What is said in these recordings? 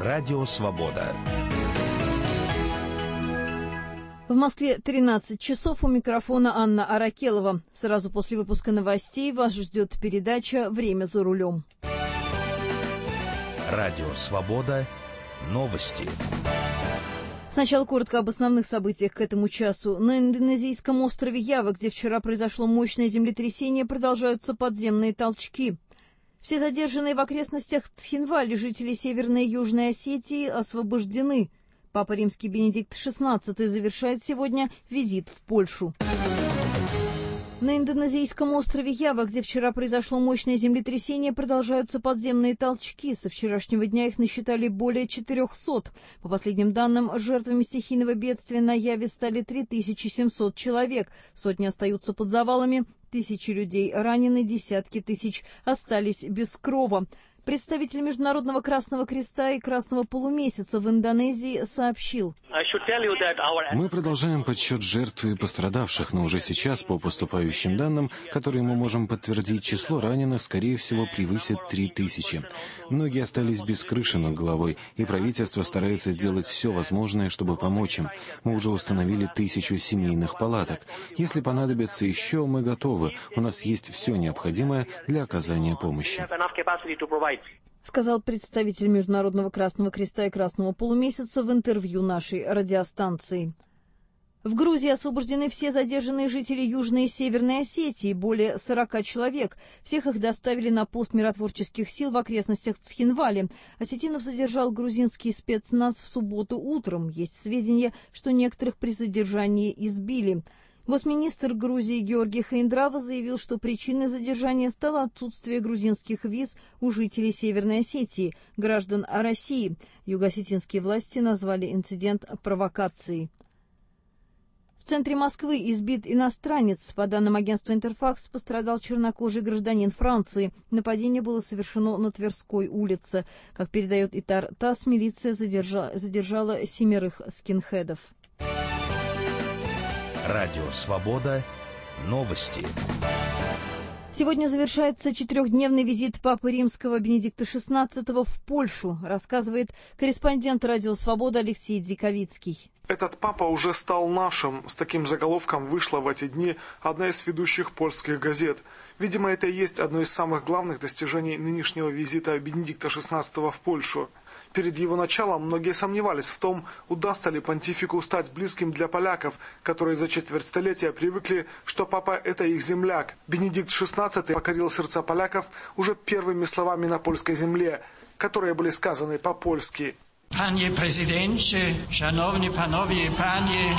Радио Свобода. В Москве 13 часов, у микрофона Анна Аракелова. Сразу после выпуска новостей вас ждет передача «Время за рулем». Радио Свобода. Новости. Сначала коротко об основных событиях к этому часу. На индонезийском острове Ява, где вчера произошло мощное землетрясение, продолжаются подземные толчки. Все задержанные в окрестностях Цхинвали жители Северной и Южной Осетии освобождены. Папа Римский Бенедикт XVI завершает сегодня визит в Польшу. На индонезийском острове Ява, где вчера произошло мощное землетрясение, продолжаются подземные толчки. Со вчерашнего дня их насчитали более 400. По последним данным, жертвами стихийного бедствия на Яве стали 3700 человек. Сотни остаются под завалами, тысячи людей ранены, десятки тысяч остались без крова. Представитель Международного Красного Креста и Красного Полумесяца в Индонезии сообщил: мы продолжаем подсчет жертв и пострадавших, но уже сейчас, по поступающим данным, которые мы можем подтвердить, число раненых, скорее всего, превысит 3000. Многие остались без крыши над головой, и правительство старается сделать все возможное, чтобы помочь им. Мы уже установили 1000 семейных палаток. Если понадобится еще, мы готовы. У нас есть все необходимое для оказания помощи. Сказал представитель Международного Красного Креста и Красного Полумесяца в интервью нашей радиостанции. В Грузии освобождены все задержанные жители Южной и Северной Осетии, более 40 человек. Всех их доставили на пост миротворческих сил в окрестностях Цхинвали. Осетинов задержал грузинский спецназ в субботу утром. Есть сведения, что некоторых при задержании избили. Госминистр Грузии Георгий Хаиндрава заявил, что причиной задержания стало отсутствие грузинских виз у жителей Северной Осетии, граждан России. Юго-осетинские власти назвали инцидент провокацией. В центре Москвы избит иностранец. По данным агентства «Интерфакс», пострадал чернокожий гражданин Франции. Нападение было совершено на Тверской улице. Как передает Итар ТАСС, милиция задержала 7 скинхедов. Радио Свобода. Новости. Сегодня завершается 4-дневный визит Папы Римского Бенедикта XVI в Польшу, рассказывает корреспондент Радио Свобода Алексей Дзиковицкий. Этот папа уже стал нашим. С таким заголовком вышла в эти дни одна из ведущих польских газет. Видимо, это и есть одно из самых главных достижений нынешнего визита Бенедикта XVI в Польшу. Перед его началом многие сомневались в том, удастся ли понтифику стать близким для поляков, которые за четверть столетия привыкли, что папа – это их земляк. Бенедикт XVI покорил сердца поляков уже первыми словами на польской земле, которые были сказаны по-польски. Panie prezydencie, szanowni panowie i panie.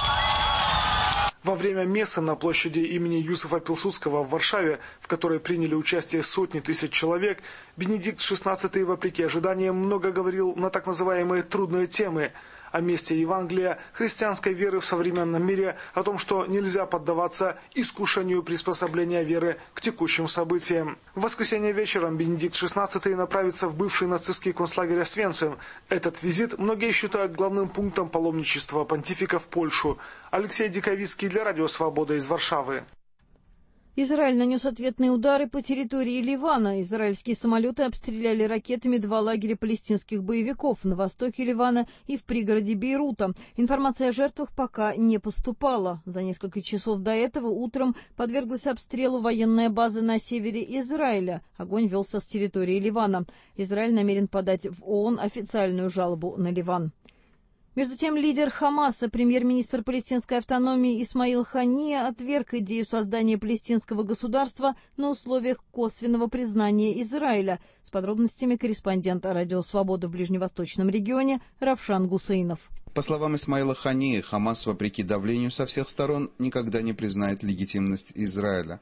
Во время мессы на площади имени Юсуфа Пилсудского в Варшаве, в которой приняли участие сотни тысяч человек, Бенедикт XVI, вопреки ожиданиям, много говорил на так называемые трудные темы о месте Евангелия, христианской веры в современном мире, о том, что нельзя поддаваться искушению приспособления веры к текущим событиям. В воскресенье вечером Бенедикт XVI направится в бывший нацистский концлагерь Освенцим. Этот визит многие считают главным пунктом паломничества понтифика в Польшу. Алексей Диковицкий для Радио Свобода из Варшавы. Израиль нанес ответные удары по территории Ливана. Израильские самолеты обстреляли ракетами 2 лагеря палестинских боевиков на востоке Ливана и в пригороде Бейрута. Информация о жертвах пока не поступала. За несколько часов до этого утром подверглась обстрелу военная база на севере Израиля. Огонь велся с территории Ливана. Израиль намерен подать в ООН официальную жалобу на Ливан. Между тем, лидер Хамаса, премьер-министр палестинской автономии Исмаил Хания, отверг идею создания палестинского государства на условиях косвенного признания Израиля. С подробностями корреспондент Радио Свобода в Ближневосточном регионе Равшан Гусейнов. По словам Исмаила Хании, Хамас, вопреки давлению со всех сторон, никогда не признает легитимность Израиля.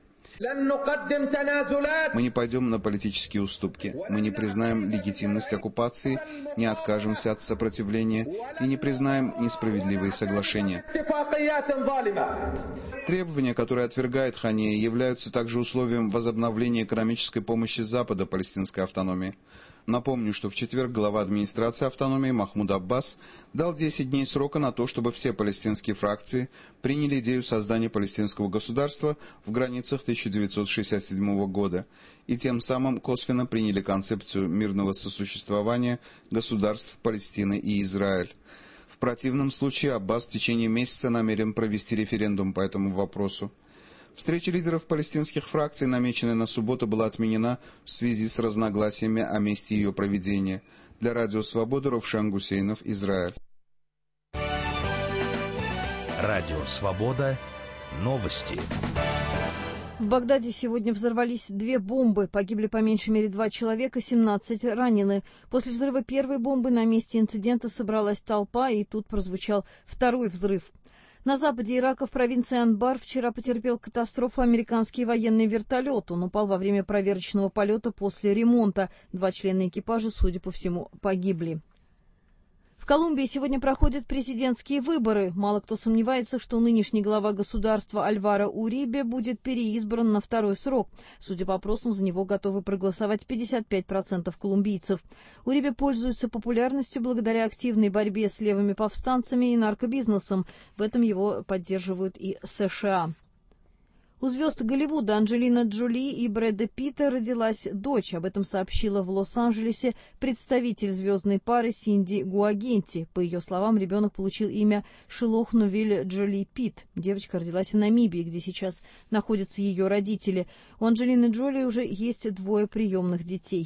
Мы не пойдем на политические уступки, мы не признаем легитимность оккупации, не откажемся от сопротивления и не признаем несправедливые соглашения. Требования, которые отвергает Хания, являются также условием возобновления экономической помощи Запада палестинской автономии. Напомню, что в четверг глава администрации автономии Махмуд Аббас дал 10 дней срока на то, чтобы все палестинские фракции приняли идею создания палестинского государства в границах 1967 года и тем самым косвенно приняли концепцию мирного сосуществования государств Палестины и Израиль. В противном случае Аббас в течение месяца намерен провести референдум по этому вопросу. Встреча лидеров палестинских фракций, намеченная на субботу, была отменена в связи с разногласиями о месте ее проведения. Для Радио Свобода Ровшан Гусейнов, Израиль. Радио Свобода. Новости. В Багдаде сегодня взорвались 2 бомбы. Погибли по меньшей мере 2 человека, 17 ранены. После взрыва первой бомбы на месте инцидента собралась толпа, и тут прозвучал второй взрыв. На западе Ирака в провинции Анбар вчера потерпел катастрофу американский военный вертолет. Он упал во время проверочного полета после ремонта. 2 члена экипажа, судя по всему, погибли. В Колумбии сегодня проходят президентские выборы. Мало кто сомневается, что нынешний глава государства Альваро Урибе будет переизбран на 2-й срок. Судя по опросам, за него готовы проголосовать 55% колумбийцев. Урибе пользуется популярностью благодаря активной борьбе с левыми повстанцами и наркобизнесом. В этом его поддерживают и США. У звезд Голливуда Анджелины Джоли и Брэда Питта родилась дочь. Об этом сообщила в Лос-Анджелесе представитель звездной пары Синди Гуагенти. По ее словам, ребенок получил имя Шилох Новиль Джоли Питт. Девочка родилась в Намибии, где сейчас находятся ее родители. У Анджелины Джоли уже есть 2 приемных детей.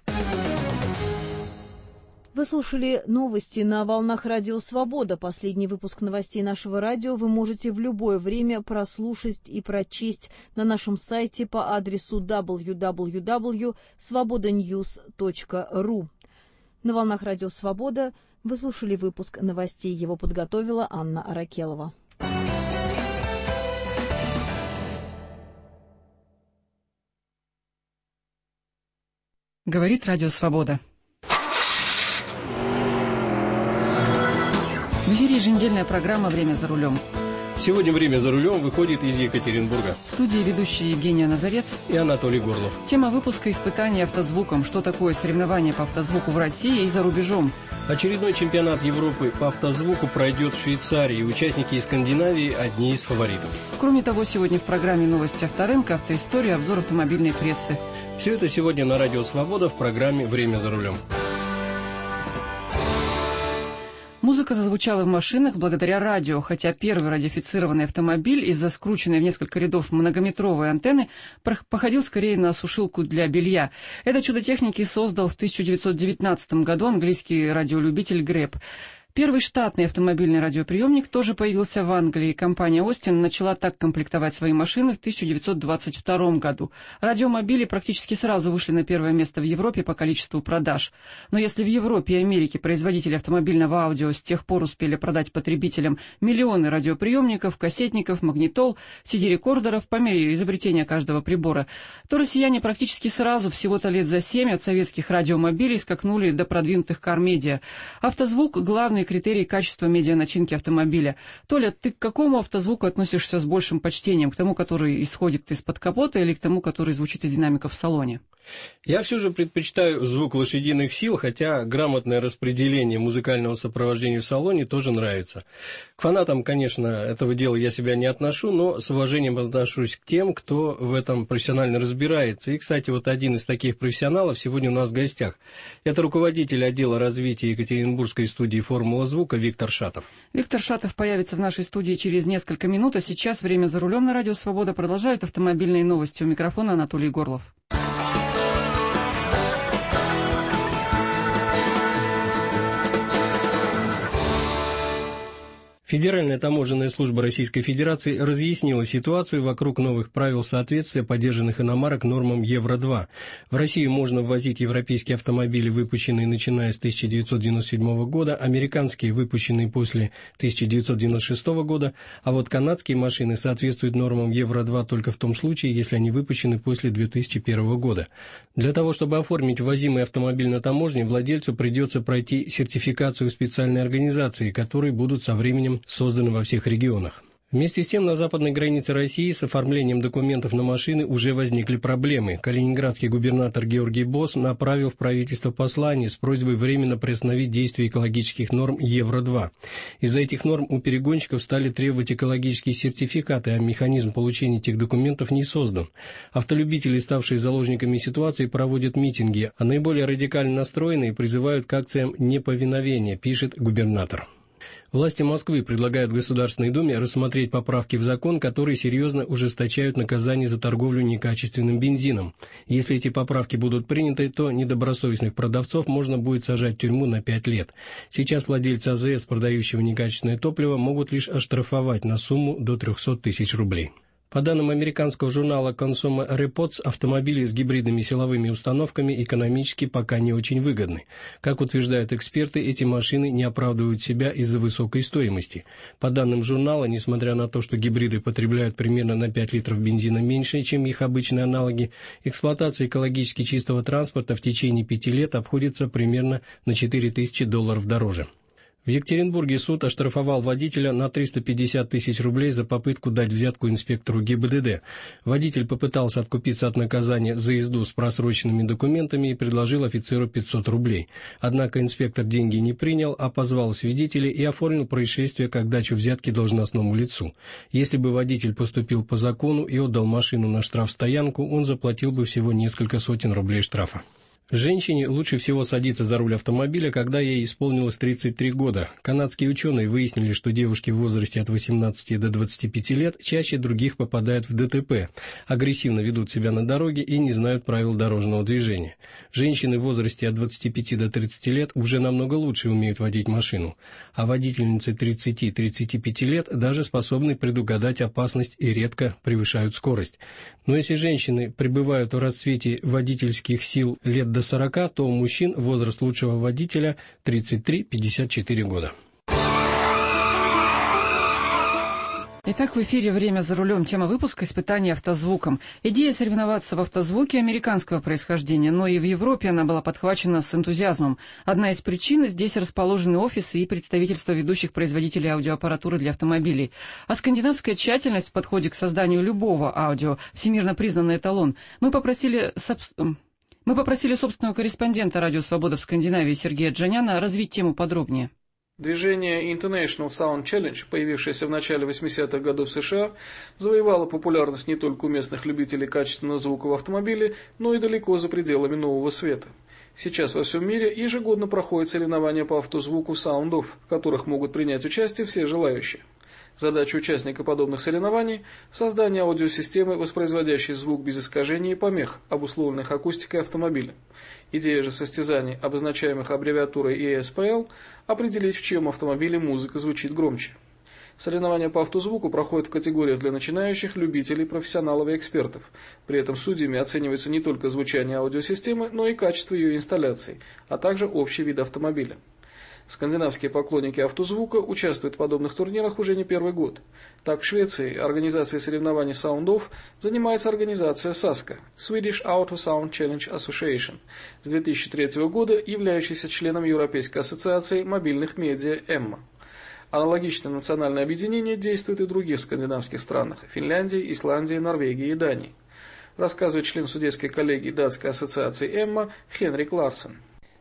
Вы слушали новости на волнах Радио Свобода. Последний выпуск новостей нашего радио вы можете в любое время прослушать и прочесть на нашем сайте по адресу www.svobodanews.ru. На волнах Радио Свобода вы слушали выпуск новостей. Его подготовила Анна Аракелова. Говорит Радио Свобода. В эфире еженедельная программа «Время за рулем». Сегодня «Время за рулем» выходит из Екатеринбурга. В студии ведущие Евгения Назарец и Анатолий Горлов. Тема выпуска «Испытание автозвуком». Что такое соревнование по автозвуку в России и за рубежом? Очередной чемпионат Европы по автозвуку пройдет в Швейцарии. Участники из Скандинавии – одни из фаворитов. Кроме того, сегодня в программе «Новости авторынка», автоистория, обзор автомобильной прессы. Все это сегодня на Радио Свобода в программе «Время за рулем». Музыка зазвучала в машинах благодаря радио, хотя первый радиофицированный автомобиль из-за скрученной в несколько рядов многометровой антенны походил скорее на сушилку для белья. Это чудо техники создал в 1919 году английский радиолюбитель Греб. Первый штатный автомобильный радиоприемник тоже появился в Англии. Компания Остин начала так комплектовать свои машины в 1922 году. Радиомобили практически сразу вышли на первое место в Европе по количеству продаж. Но если в Европе и Америке производители автомобильного аудио с тех пор успели продать потребителям миллионы радиоприемников, кассетников, магнитол, CD-рекордеров по мере изобретения каждого прибора, то россияне практически сразу, всего-то лет за 7, от советских радиомобилей скакнули до продвинутых кар-медиа. Автозвук – главный критерий качества медианачинки автомобиля. Толя, ты к какому автозвуку относишься с большим почтением? К тому, который исходит из-под капота, или к тому, который звучит из динамиков в салоне? Я все же предпочитаю звук лошадиных сил, хотя грамотное распределение музыкального сопровождения в салоне тоже нравится. К фанатам, конечно, этого дела я себя не отношу, но с уважением отношусь к тем, кто в этом профессионально разбирается. И, кстати, вот один из таких профессионалов сегодня у нас в гостях. Это руководитель отдела развития Екатеринбургской студии «Формула звука» Виктор Шатов. Виктор Шатов появится в нашей студии через несколько минут, а сейчас «Время за рулем» на Радио Свобода продолжают автомобильные новости. У микрофона Анатолий Горлов. Федеральная таможенная служба Российской Федерации разъяснила ситуацию вокруг новых правил соответствия подержанных иномарок нормам Евро-2. В Россию можно ввозить европейские автомобили, выпущенные начиная с 1997 года, американские, выпущенные после 1996 года, а вот канадские машины соответствуют нормам Евро-2 только в том случае, если они выпущены после 2001 года. Для того, чтобы оформить ввозимый автомобиль на таможне, владельцу придется пройти сертификацию специальной организации, которые будут со временем созданы во всех регионах. Вместе с тем, на западной границе России с оформлением документов на машины уже возникли проблемы. Калининградский губернатор Георгий Босс направил в правительство послание с просьбой временно приостановить действие экологических норм Евро-2. Из-за этих норм у перегонщиков стали требовать экологические сертификаты, а механизм получения этих документов не создан. Автолюбители, ставшие заложниками ситуации, проводят митинги, а наиболее радикально настроенные призывают к акциям неповиновения, пишет губернатор. Власти Москвы предлагают в Государственной Думе рассмотреть поправки в закон, которые серьезно ужесточают наказание за торговлю некачественным бензином. Если эти поправки будут приняты, то недобросовестных продавцов можно будет сажать в тюрьму на 5 лет. Сейчас владельцы АЗС, продающего некачественное топливо, могут лишь оштрафовать на сумму до 300 тысяч рублей. По данным американского журнала Consumer Reports, автомобили с гибридными силовыми установками экономически пока не очень выгодны. Как утверждают эксперты, эти машины не оправдывают себя из-за высокой стоимости. По данным журнала, несмотря на то, что гибриды потребляют примерно на 5 литров бензина меньше, чем их обычные аналоги, эксплуатация экологически чистого транспорта в течение 5 лет обходится примерно на $4000 дороже. В Екатеринбурге суд оштрафовал водителя на 350 тысяч рублей за попытку дать взятку инспектору ГИБДД. Водитель попытался откупиться от наказания за езду с просроченными документами и предложил офицеру 500 рублей. Однако инспектор деньги не принял, а позвал свидетелей и оформил происшествие как дачу взятки должностному лицу. Если бы водитель поступил по закону и отдал машину на штрафстоянку, он заплатил бы всего несколько сотен рублей штрафа. Женщине лучше всего садиться за руль автомобиля, когда ей исполнилось 33 года. Канадские ученые выяснили, что девушки в возрасте от 18 до 25 лет чаще других попадают в ДТП, агрессивно ведут себя на дороге и не знают правил дорожного движения. Женщины в возрасте от 25 до 30 лет уже намного лучше умеют водить машину, а водительницы 30-35 лет даже способны предугадать опасность и редко превышают скорость. Но если женщины пребывают в расцвете водительских сил лет до 40, то у мужчин возраст лучшего водителя 33-54 года. Итак, в эфире «Время за рулем». Тема выпуска «Испытание автозвуком». Идея соревноваться в автозвуке американского происхождения, но и в Европе она была подхвачена с энтузиазмом. Одна из причин – здесь расположены офисы и представительства ведущих производителей аудиоаппаратуры для автомобилей. А скандинавская тщательность в подходе к созданию любого аудио – всемирно признанный эталон. Мы попросили собственного корреспондента «Радио Свобода» в Скандинавии Сергея Джаняна развить тему подробнее. Движение International Sound Challenge, появившееся в начале 80-х годов в США, завоевало популярность не только у местных любителей качественного звука в автомобиле, но и далеко за пределами Нового Света. Сейчас во всем мире ежегодно проходят соревнования по автозвуку Sound Off, в которых могут принять участие все желающие. Задача участника подобных соревнований – создание аудиосистемы, воспроизводящей звук без искажений и помех, обусловленных акустикой автомобиля. Идея же состязаний, обозначаемых аббревиатурой ESPL, определить, в чьем автомобиле музыка звучит громче. Соревнования по автозвуку проходят в категориях для начинающих, любителей, профессионалов и экспертов. При этом судьями оценивается не только звучание аудиосистемы, но и качество ее инсталляции, а также общий вид автомобиля. Скандинавские поклонники автозвука участвуют в подобных турнирах уже не первый год. Так, в Швеции организацией соревнований Sound Off занимается организация SASCA – Swedish Auto Sound Challenge Association, с 2003 года являющаяся членом Европейской ассоциации мобильных медиа EMMA. Аналогичное национальное объединение действует и в других скандинавских странах – Финляндии, Исландии, Норвегии и Дании. Рассказывает член судейской коллегии датской ассоциации EMMA Хенрик Ларсен.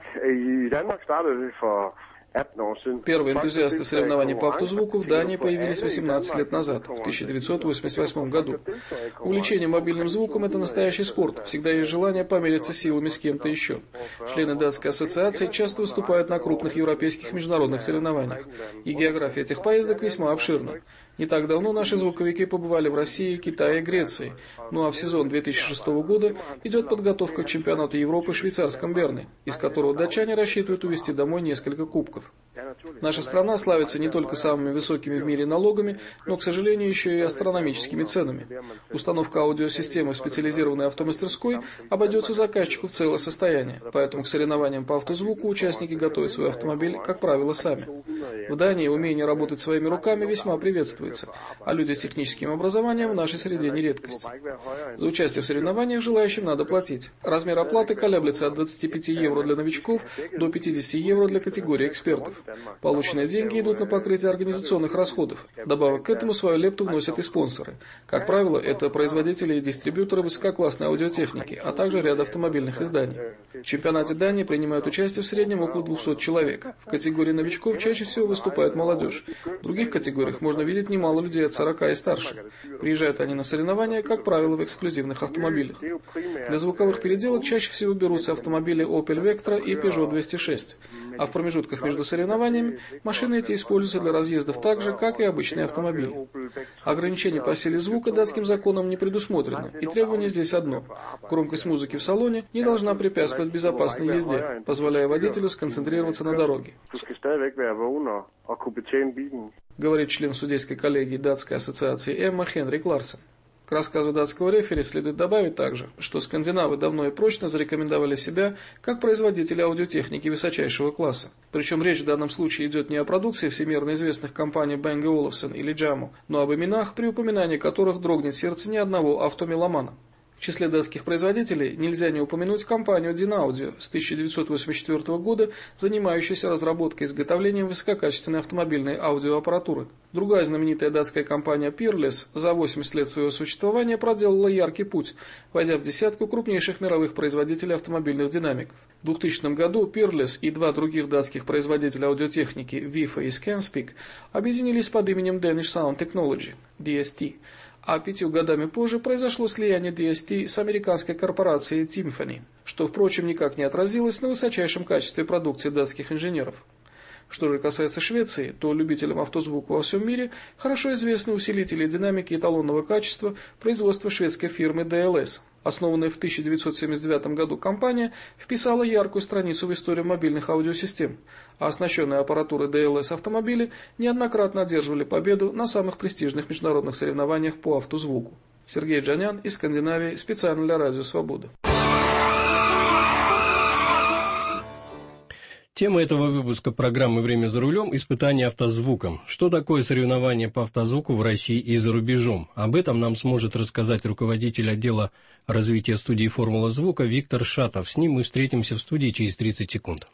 Первые энтузиасты соревнований по автозвуку в Дании появились 18 лет назад, в 1988 году. Увлечение мобильным звуком – это настоящий спорт, всегда есть желание помериться силами с кем-то еще. Члены датской ассоциации часто выступают на крупных европейских международных соревнованиях, и география этих поездок весьма обширна. Не так давно наши звуковики побывали в России, Китае и Греции, ну а в сезон 2006 года идет подготовка к чемпионату Европы в швейцарском Берне, из которого датчане рассчитывают увезти домой несколько кубков. Наша страна славится не только самыми высокими в мире налогами, но, к сожалению, еще и астрономическими ценами. Установка аудиосистемы в специализированной автомастерской обойдется заказчику в целое состояние, поэтому к соревнованиям по автозвуку участники готовят свой автомобиль, как правило, сами. В Дании умение работать своими руками весьма приветствуется, а люди с техническим образованием в нашей среде не редкость. За участие в соревнованиях желающим надо платить. Размер оплаты колеблется от 25 евро для новичков до 50 евро для категории экспертов. экспертов. Полученные деньги идут на покрытие организационных расходов. Добавок к этому свою лепту вносят и спонсоры. Как правило, это производители и дистрибьюторы высококлассной аудиотехники, а также ряд автомобильных изданий. В чемпионате Дании принимают участие в среднем около 200 человек. В категории новичков чаще всего выступает молодежь. В других категориях можно видеть немало людей от 40 и старше. Приезжают они на соревнования, как правило, в эксклюзивных автомобилях. Для звуковых переделок чаще всего берутся автомобили Opel Vectra и Peugeot 206. А в промежутках между соревнованиями машины эти используются для разъездов так же, как и обычные автомобили. Ограничение по силе звука датским законом не предусмотрено, и требование здесь одно. Громкость музыки в салоне не должна препятствовать безопасной езде, позволяя водителю сконцентрироваться на дороге. Говорит член судейской коллегии датской ассоциации Эмма Хенрик Ларсен. К рассказу датского рефери следует добавить также, что скандинавы давно и прочно зарекомендовали себя как производители аудиотехники высочайшего класса. Причем речь в данном случае идет не о продукции всемирно известных компаний Bang & Olufsen или Jamo, но об именах, при упоминании которых дрогнет сердце ни одного автомеломана. В числе датских производителей нельзя не упомянуть компанию Dynaudio с 1984 года, занимающуюся разработкой и изготовлением высококачественной автомобильной аудиоаппаратуры. Другая знаменитая датская компания Peerless за 80 лет своего существования проделала яркий путь, войдя в десятку крупнейших мировых производителей автомобильных динамиков. В 2000 году Peerless и два других датских производителя аудиотехники Vifa и Scanspeak объединились под именем Danish Sound Technology (DST). А 5 годами позже произошло слияние DST с американской корпорацией Symphony, что, впрочем, никак не отразилось на высочайшем качестве продукции датских инженеров. Что же касается Швеции, то любителям автозвука во всем мире хорошо известны усилители динамики эталонного качества производства шведской фирмы DLS. Основанная в 1979 году компания вписала яркую страницу в историю мобильных аудиосистем, а оснащенные аппаратурой DLS автомобили неоднократно одерживали победу на самых престижных международных соревнованиях по автозвуку. Сергей Джанян из Скандинавии специально для Радио Свобода. Тема этого выпуска программы «Время за рулем» – испытание автозвуком. Что такое соревнование по автозвуку в России и за рубежом? Об этом нам сможет рассказать руководитель отдела развития студии «Формула звука» Виктор Шатов. С ним мы встретимся в студии через 30 секунд.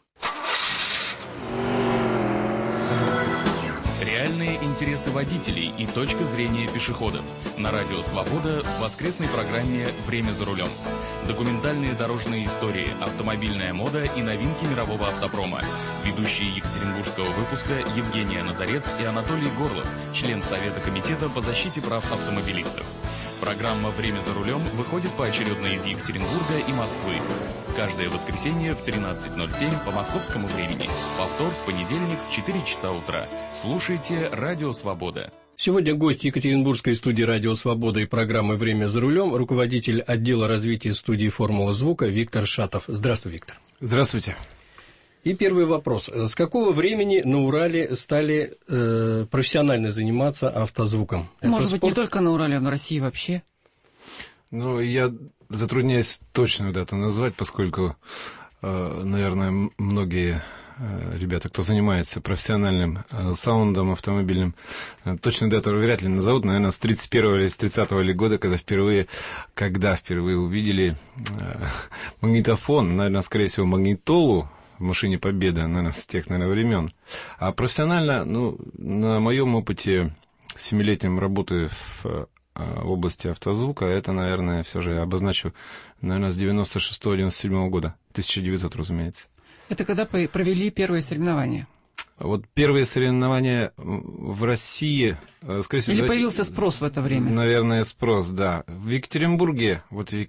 Реальные интересы водителей и точка зрения пешеходов. На Радио Свобода в воскресной программе «Время за рулем». Документальные дорожные истории, автомобильная мода и новинки мирового автопрома. Ведущие екатеринбургского выпуска Евгения Назарец и Анатолий Горлов, член Совета комитета по защите прав автомобилистов. Программа «Время за рулем» выходит поочередно из Екатеринбурга и Москвы. Каждое воскресенье в 13:07 по московскому времени. Повтор в понедельник в 4 часа утра. Слушайте Радио Свобода. Сегодня гость Екатеринбургской студии «Радио Свобода» и программы «Время за рулем», руководитель отдела развития студии «Формула звука» Виктор Шатов. Здравствуй, Виктор. Здравствуйте. И первый вопрос. С какого времени на Урале стали профессионально заниматься автозвуком? Может быть, не только на Урале, а в России вообще? Ну, я затрудняюсь точную дату назвать, поскольку, наверное, многие ребята, кто занимается профессиональным саундом автомобильным, точную дату вряд ли назовут, наверное, с 31-го или с 30-го года, когда впервые увидели магнитофон, наверное, скорее всего, магнитолу в машине Победа, наверное, с тех, времен. А профессионально, на моем опыте 7-летнем работы в области автозвука, это, наверное, все же обозначу, наверное, с 96-97 года, 1900, разумеется. Это когда провели первые соревнования? Вот первые соревнования в России, скорее всего... Или появился спрос в это время? Наверное, спрос, да. В Екатеринбурге,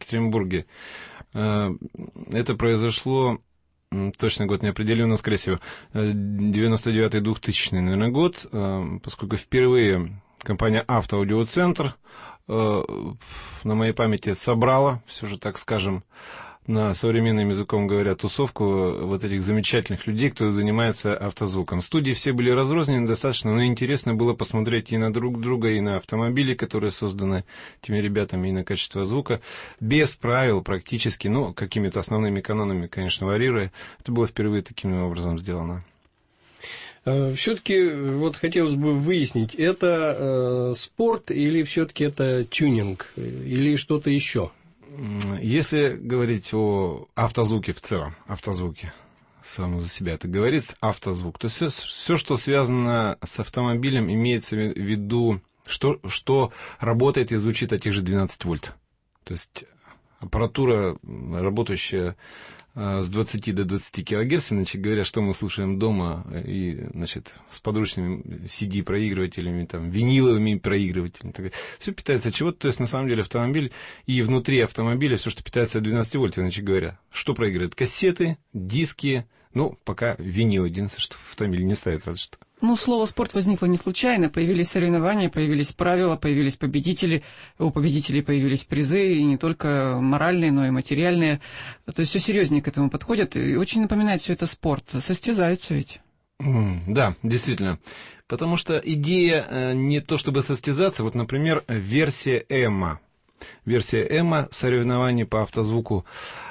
это произошло, точный год не определен, но, скорее всего, 99-2000, наверное, год, поскольку впервые компания «Автоаудиоцентр» на моей памяти собрала, все же, так скажем, на современным языком говоря, тусовку вот этих замечательных людей, кто занимается автозвуком. Студии все были разрознены достаточно, но интересно было посмотреть и на друг друга, и на автомобили, которые созданы этими ребятами, и на качество звука, без правил практически, какими-то основными канонами, конечно, варьируя. Это было впервые таким образом сделано. Все-таки вот хотелось бы выяснить, это спорт или все-таки это тюнинг, или что-то еще? Если говорить о автозвуке в целом, само за себя это говорит, автозвук. То есть все, что связано с автомобилем, имеется в виду, что работает и звучит от тех же 12 вольт. То есть аппаратура, работающая с 20 до 20 килогерц, иначе говоря, что мы слушаем дома, и, значит, с подручными CD-проигрывателями, там, виниловыми проигрывателями. Все питается чего-то, то есть, на самом деле, автомобиль и внутри автомобиля все, что питается от 12 вольт, иначе говоря. Что проигрывает? Кассеты, диски, ну, пока винил, единственное, что в автомобиле не ставят, разве что. Ну, слово «спорт» возникло не случайно. Появились соревнования, появились правила, появились победители. У победителей появились призы, и не только моральные, но и материальные. То есть все серьезнее к этому подходят. И очень напоминает все это спорт. Состязаются ведь. Да, действительно. Потому что идея не то чтобы состязаться. Вот, например, версия EMA. Версия EMA соревнований по автозвуку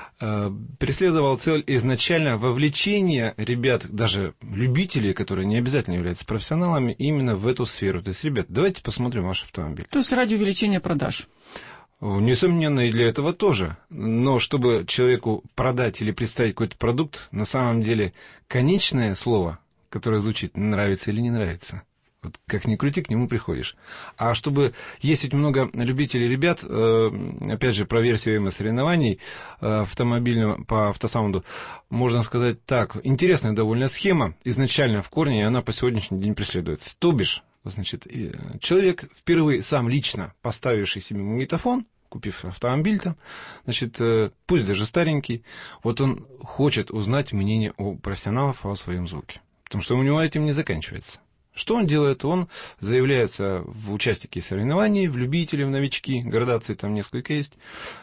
преследовал цель изначально вовлечения ребят, даже любителей, которые не обязательно являются профессионалами, именно в эту сферу. То есть, ребят, давайте посмотрим ваш автомобиль. То есть ради увеличения продаж. Несомненно, и для этого тоже. Но чтобы человеку продать или представить какой-то продукт, на самом деле конечное слово, которое звучит, нравится или не нравится. Вот как ни крути, к нему приходишь. А чтобы... Есть ведь много любителей ребят, опять же, про версию EMA соревнований автомобильного по автосаунду, можно сказать так. Интересная довольно схема, изначально в корне, и она по сегодняшний день преследуется. То бишь, значит, человек, впервые сам лично поставивший себе магнитофон, купив автомобиль там, значит, пусть даже старенький, вот он хочет узнать мнение у профессионалов о своем звуке. Потому что у него этим не заканчивается. Что он делает? Он заявляется в участники соревнований, в любители, в новички, градации там несколько есть,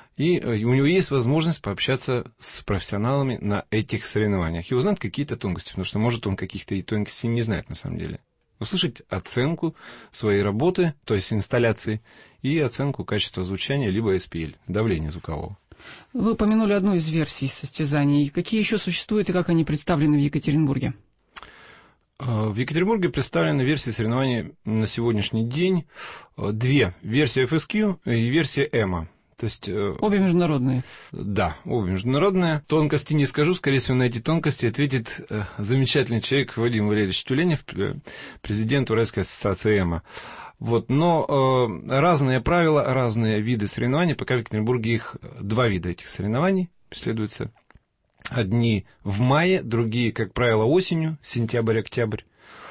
и у него есть возможность пообщаться с профессионалами на этих соревнованиях и узнать какие-то тонкости, потому что, может, он каких-то и тонкостей не знает на самом деле. Услышать оценку своей работы, то есть инсталляции, и оценку качества звучания, либо SPL, давления звукового. Вы упомянули одну из версий состязаний. Какие еще существуют и как они представлены в Екатеринбурге? В Екатеринбурге представлены версии соревнований на сегодняшний день. Две. Версия FSQ и версия EMA. То есть, обе международные. Да, обе международные. Тонкости не скажу, скорее всего, на эти тонкости ответит замечательный человек Вадим Валерьевич Тюленев, президент Уральской ассоциации EMA. Вот, но разные правила, разные виды соревнований, пока в Екатеринбурге их два вида этих соревнований преследуются. Одни в мае, другие, как правило, осенью, сентябрь-октябрь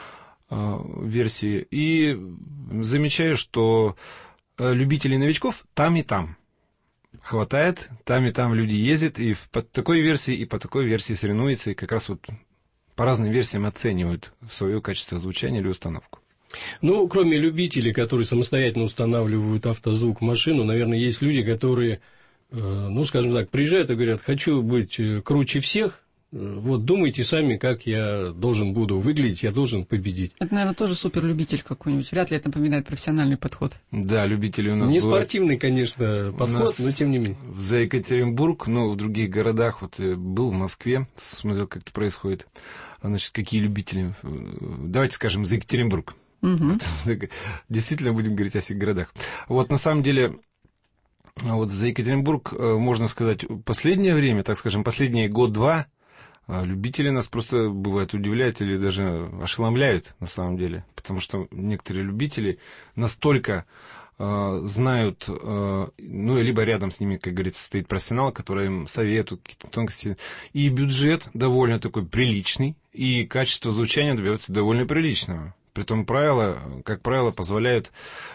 версии. И замечаю, что любителей новичков там и там хватает, там и там люди ездят, и по такой версии, и по такой версии соревнуются, и как раз вот по разным версиям оценивают свое качество звучания или установку. Ну, кроме любителей, которые самостоятельно устанавливают автозвук в машину, наверное, есть люди, которые... ну, скажем так, приезжают и говорят, хочу быть круче всех, вот думайте сами, как я должен буду выглядеть, я должен победить. Это, наверное, тоже суперлюбитель какой-нибудь, вряд ли это напоминает профессиональный подход. Да, любители у нас не спортивный, конечно, подход, но тем не менее. За Екатеринбург, ну, в других городах, вот был в Москве, смотрел, как это происходит, значит, какие любители, давайте скажем, за Екатеринбург. Угу. Действительно будем говорить о всех городах. Вот, на самом деле... Вот за Екатеринбург, можно сказать, последнее время, так скажем, последние год-два, любители нас просто, бывает, удивляют или даже ошеломляют, на самом деле. Потому что некоторые любители настолько знают, ну, либо рядом с ними, как говорится, стоит профессионал, который им советует какие-то тонкости. И бюджет довольно такой приличный, и качество звучания добивается довольно приличного. Притом правила, как правило, позволяют,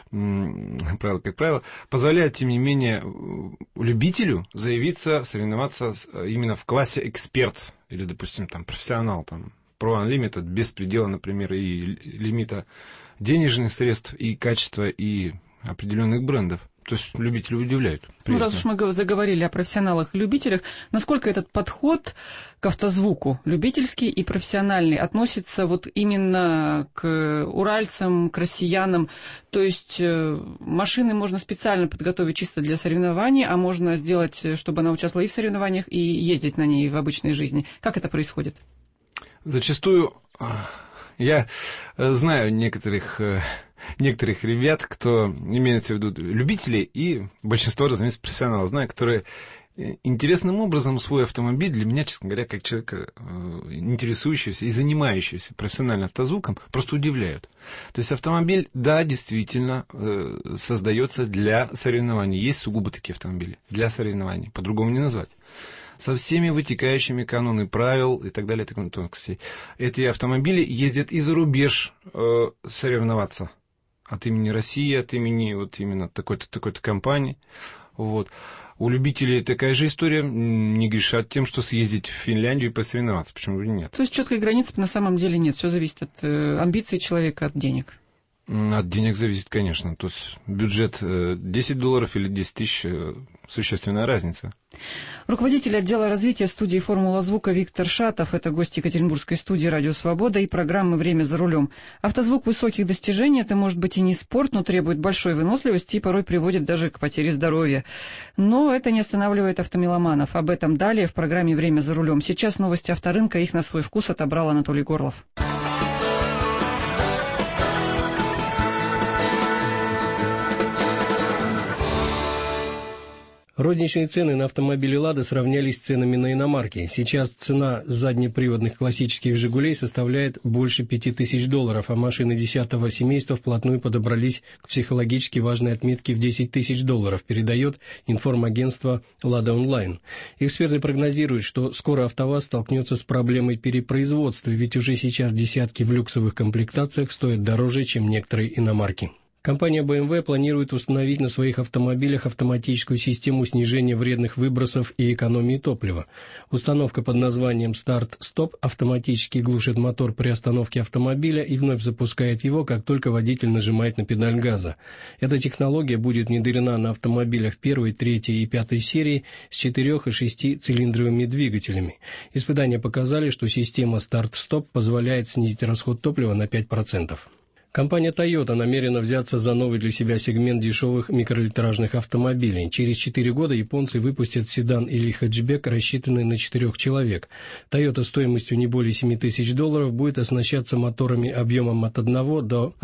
тем не менее, любителю заявиться, соревноваться именно в классе эксперт или, допустим, там, профессионал, там, Pro Unlimited, без предела, например, и лимита денежных средств, и качества, и определенных брендов. То есть любители удивляют. Ну, раз уж мы заговорили о профессионалах и любителях, насколько этот подход к автозвуку, любительский и профессиональный, относится вот именно к уральцам, к россиянам? То есть машины можно специально подготовить чисто для соревнований, а можно сделать, чтобы она участвовала и в соревнованиях, и ездить на ней в обычной жизни. Как это происходит? Зачастую я знаю некоторых ребят, кто имеется в виду любителей, и большинство, разумеется, профессионалов, знаю, которые интересным образом свой автомобиль для меня, честно говоря, как человека, интересующегося и занимающегося профессионально автозвуком, просто удивляют. То есть автомобиль, да, действительно создается для соревнований. Есть сугубо такие автомобили для соревнований, по-другому не назвать. Со всеми вытекающими канонами правил и так далее, тонкостей. Эти автомобили ездят и за рубеж соревноваться. От имени России, от имени вот именно такой-то компании. Вот. У любителей такая же история, не грешат тем, что съездить в Финляндию и посоревноваться. Почему бы нет? То есть четкой границы на самом деле нет. Все зависит от амбиций человека, от денег. От денег зависит, конечно. То есть бюджет $10 или 10 тысяч – существенная разница. Руководитель отдела развития студии «Формула звука» Виктор Шатов – это гость Екатеринбургской студии «Радио Свобода» и программы «Время за рулем». Автозвук высоких достижений – это может быть и не спорт, но требует большой выносливости и порой приводит даже к потере здоровья. Но это не останавливает автомеломанов. Об этом далее в программе «Время за рулем». Сейчас новости авторынка, их на свой вкус отобрал Анатолий Горлов. Розничные цены на автомобили «Лада» сравнялись с ценами на иномарки. Сейчас цена заднеприводных классических «Жигулей» составляет больше $5000, а машины 10-го семейства вплотную подобрались к психологически важной отметке в $10 тысяч, передает информагентство «Лада Онлайн». Эксперты прогнозируют, что скоро АвтоВАЗ столкнется с проблемой перепроизводства, ведь уже сейчас десятки в люксовых комплектациях стоят дороже, чем некоторые иномарки. Компания BMW планирует установить на своих автомобилях автоматическую систему снижения вредных выбросов и экономии топлива. Установка под названием «Старт-стоп» автоматически глушит мотор при остановке автомобиля и вновь запускает его, как только водитель нажимает на педаль газа. Эта технология будет внедрена на автомобилях 1, 3 и 5 серии с 4 и 6 цилиндровыми двигателями. Испытания показали, что система «Старт-стоп» позволяет снизить расход топлива на 5%. Компания Toyota намерена взяться за новый для себя сегмент дешевых микролитражных автомобилей. Через 4 года японцы выпустят седан или хэтчбек, рассчитанный на 4 человек. Toyota стоимостью не более $7 тысяч будет оснащаться моторами объемом от 1 до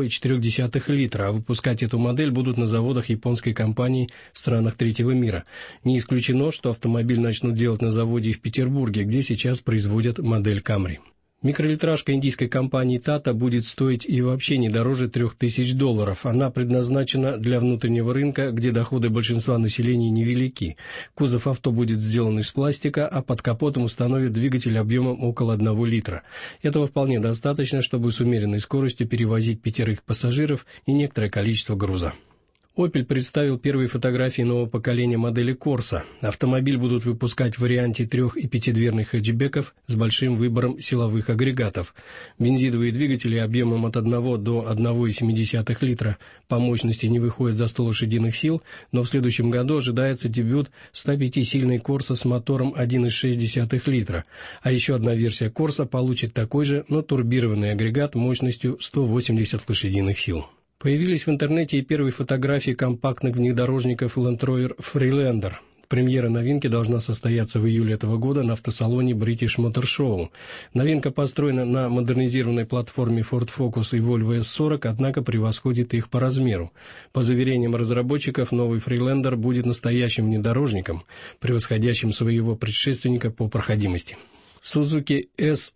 1,4 литра, а выпускать эту модель будут на заводах японской компании в странах третьего мира. Не исключено, что автомобиль начнут делать на заводе и в Петербурге, где сейчас производят модель Camry. Микролитражка индийской компании Tata будет стоить и вообще не дороже $3 тысяч. Она предназначена для внутреннего рынка, где доходы большинства населения невелики. Кузов авто будет сделан из пластика, а под капотом установят двигатель объемом около 1 литра. Этого вполне достаточно, чтобы с умеренной скоростью перевозить 5 пассажиров и некоторое количество груза. Opel представил первые фотографии нового поколения модели Corsa. Автомобиль будут выпускать в варианте 3- и 5-дверных хэтчбеков с большим выбором силовых агрегатов. Бензиновые двигатели объемом от 1 до 1,7 литра по мощности не выходят за 100 лошадиных сил, но в следующем году ожидается дебют 105-сильной Corsa с мотором 1,6 литра. А еще одна версия Corsa получит такой же, но турбированный агрегат мощностью 180 лошадиных сил. Появились в интернете и первые фотографии компактных внедорожников Land Rover Freelander. Премьера новинки должна состояться в июле этого года на автосалоне British Motor Show. Новинка построена на модернизированной платформе Ford Focus и Volvo S40, однако превосходит их по размеру. По заверениям разработчиков, новый Freelander будет настоящим внедорожником, превосходящим своего предшественника по проходимости. Suzuki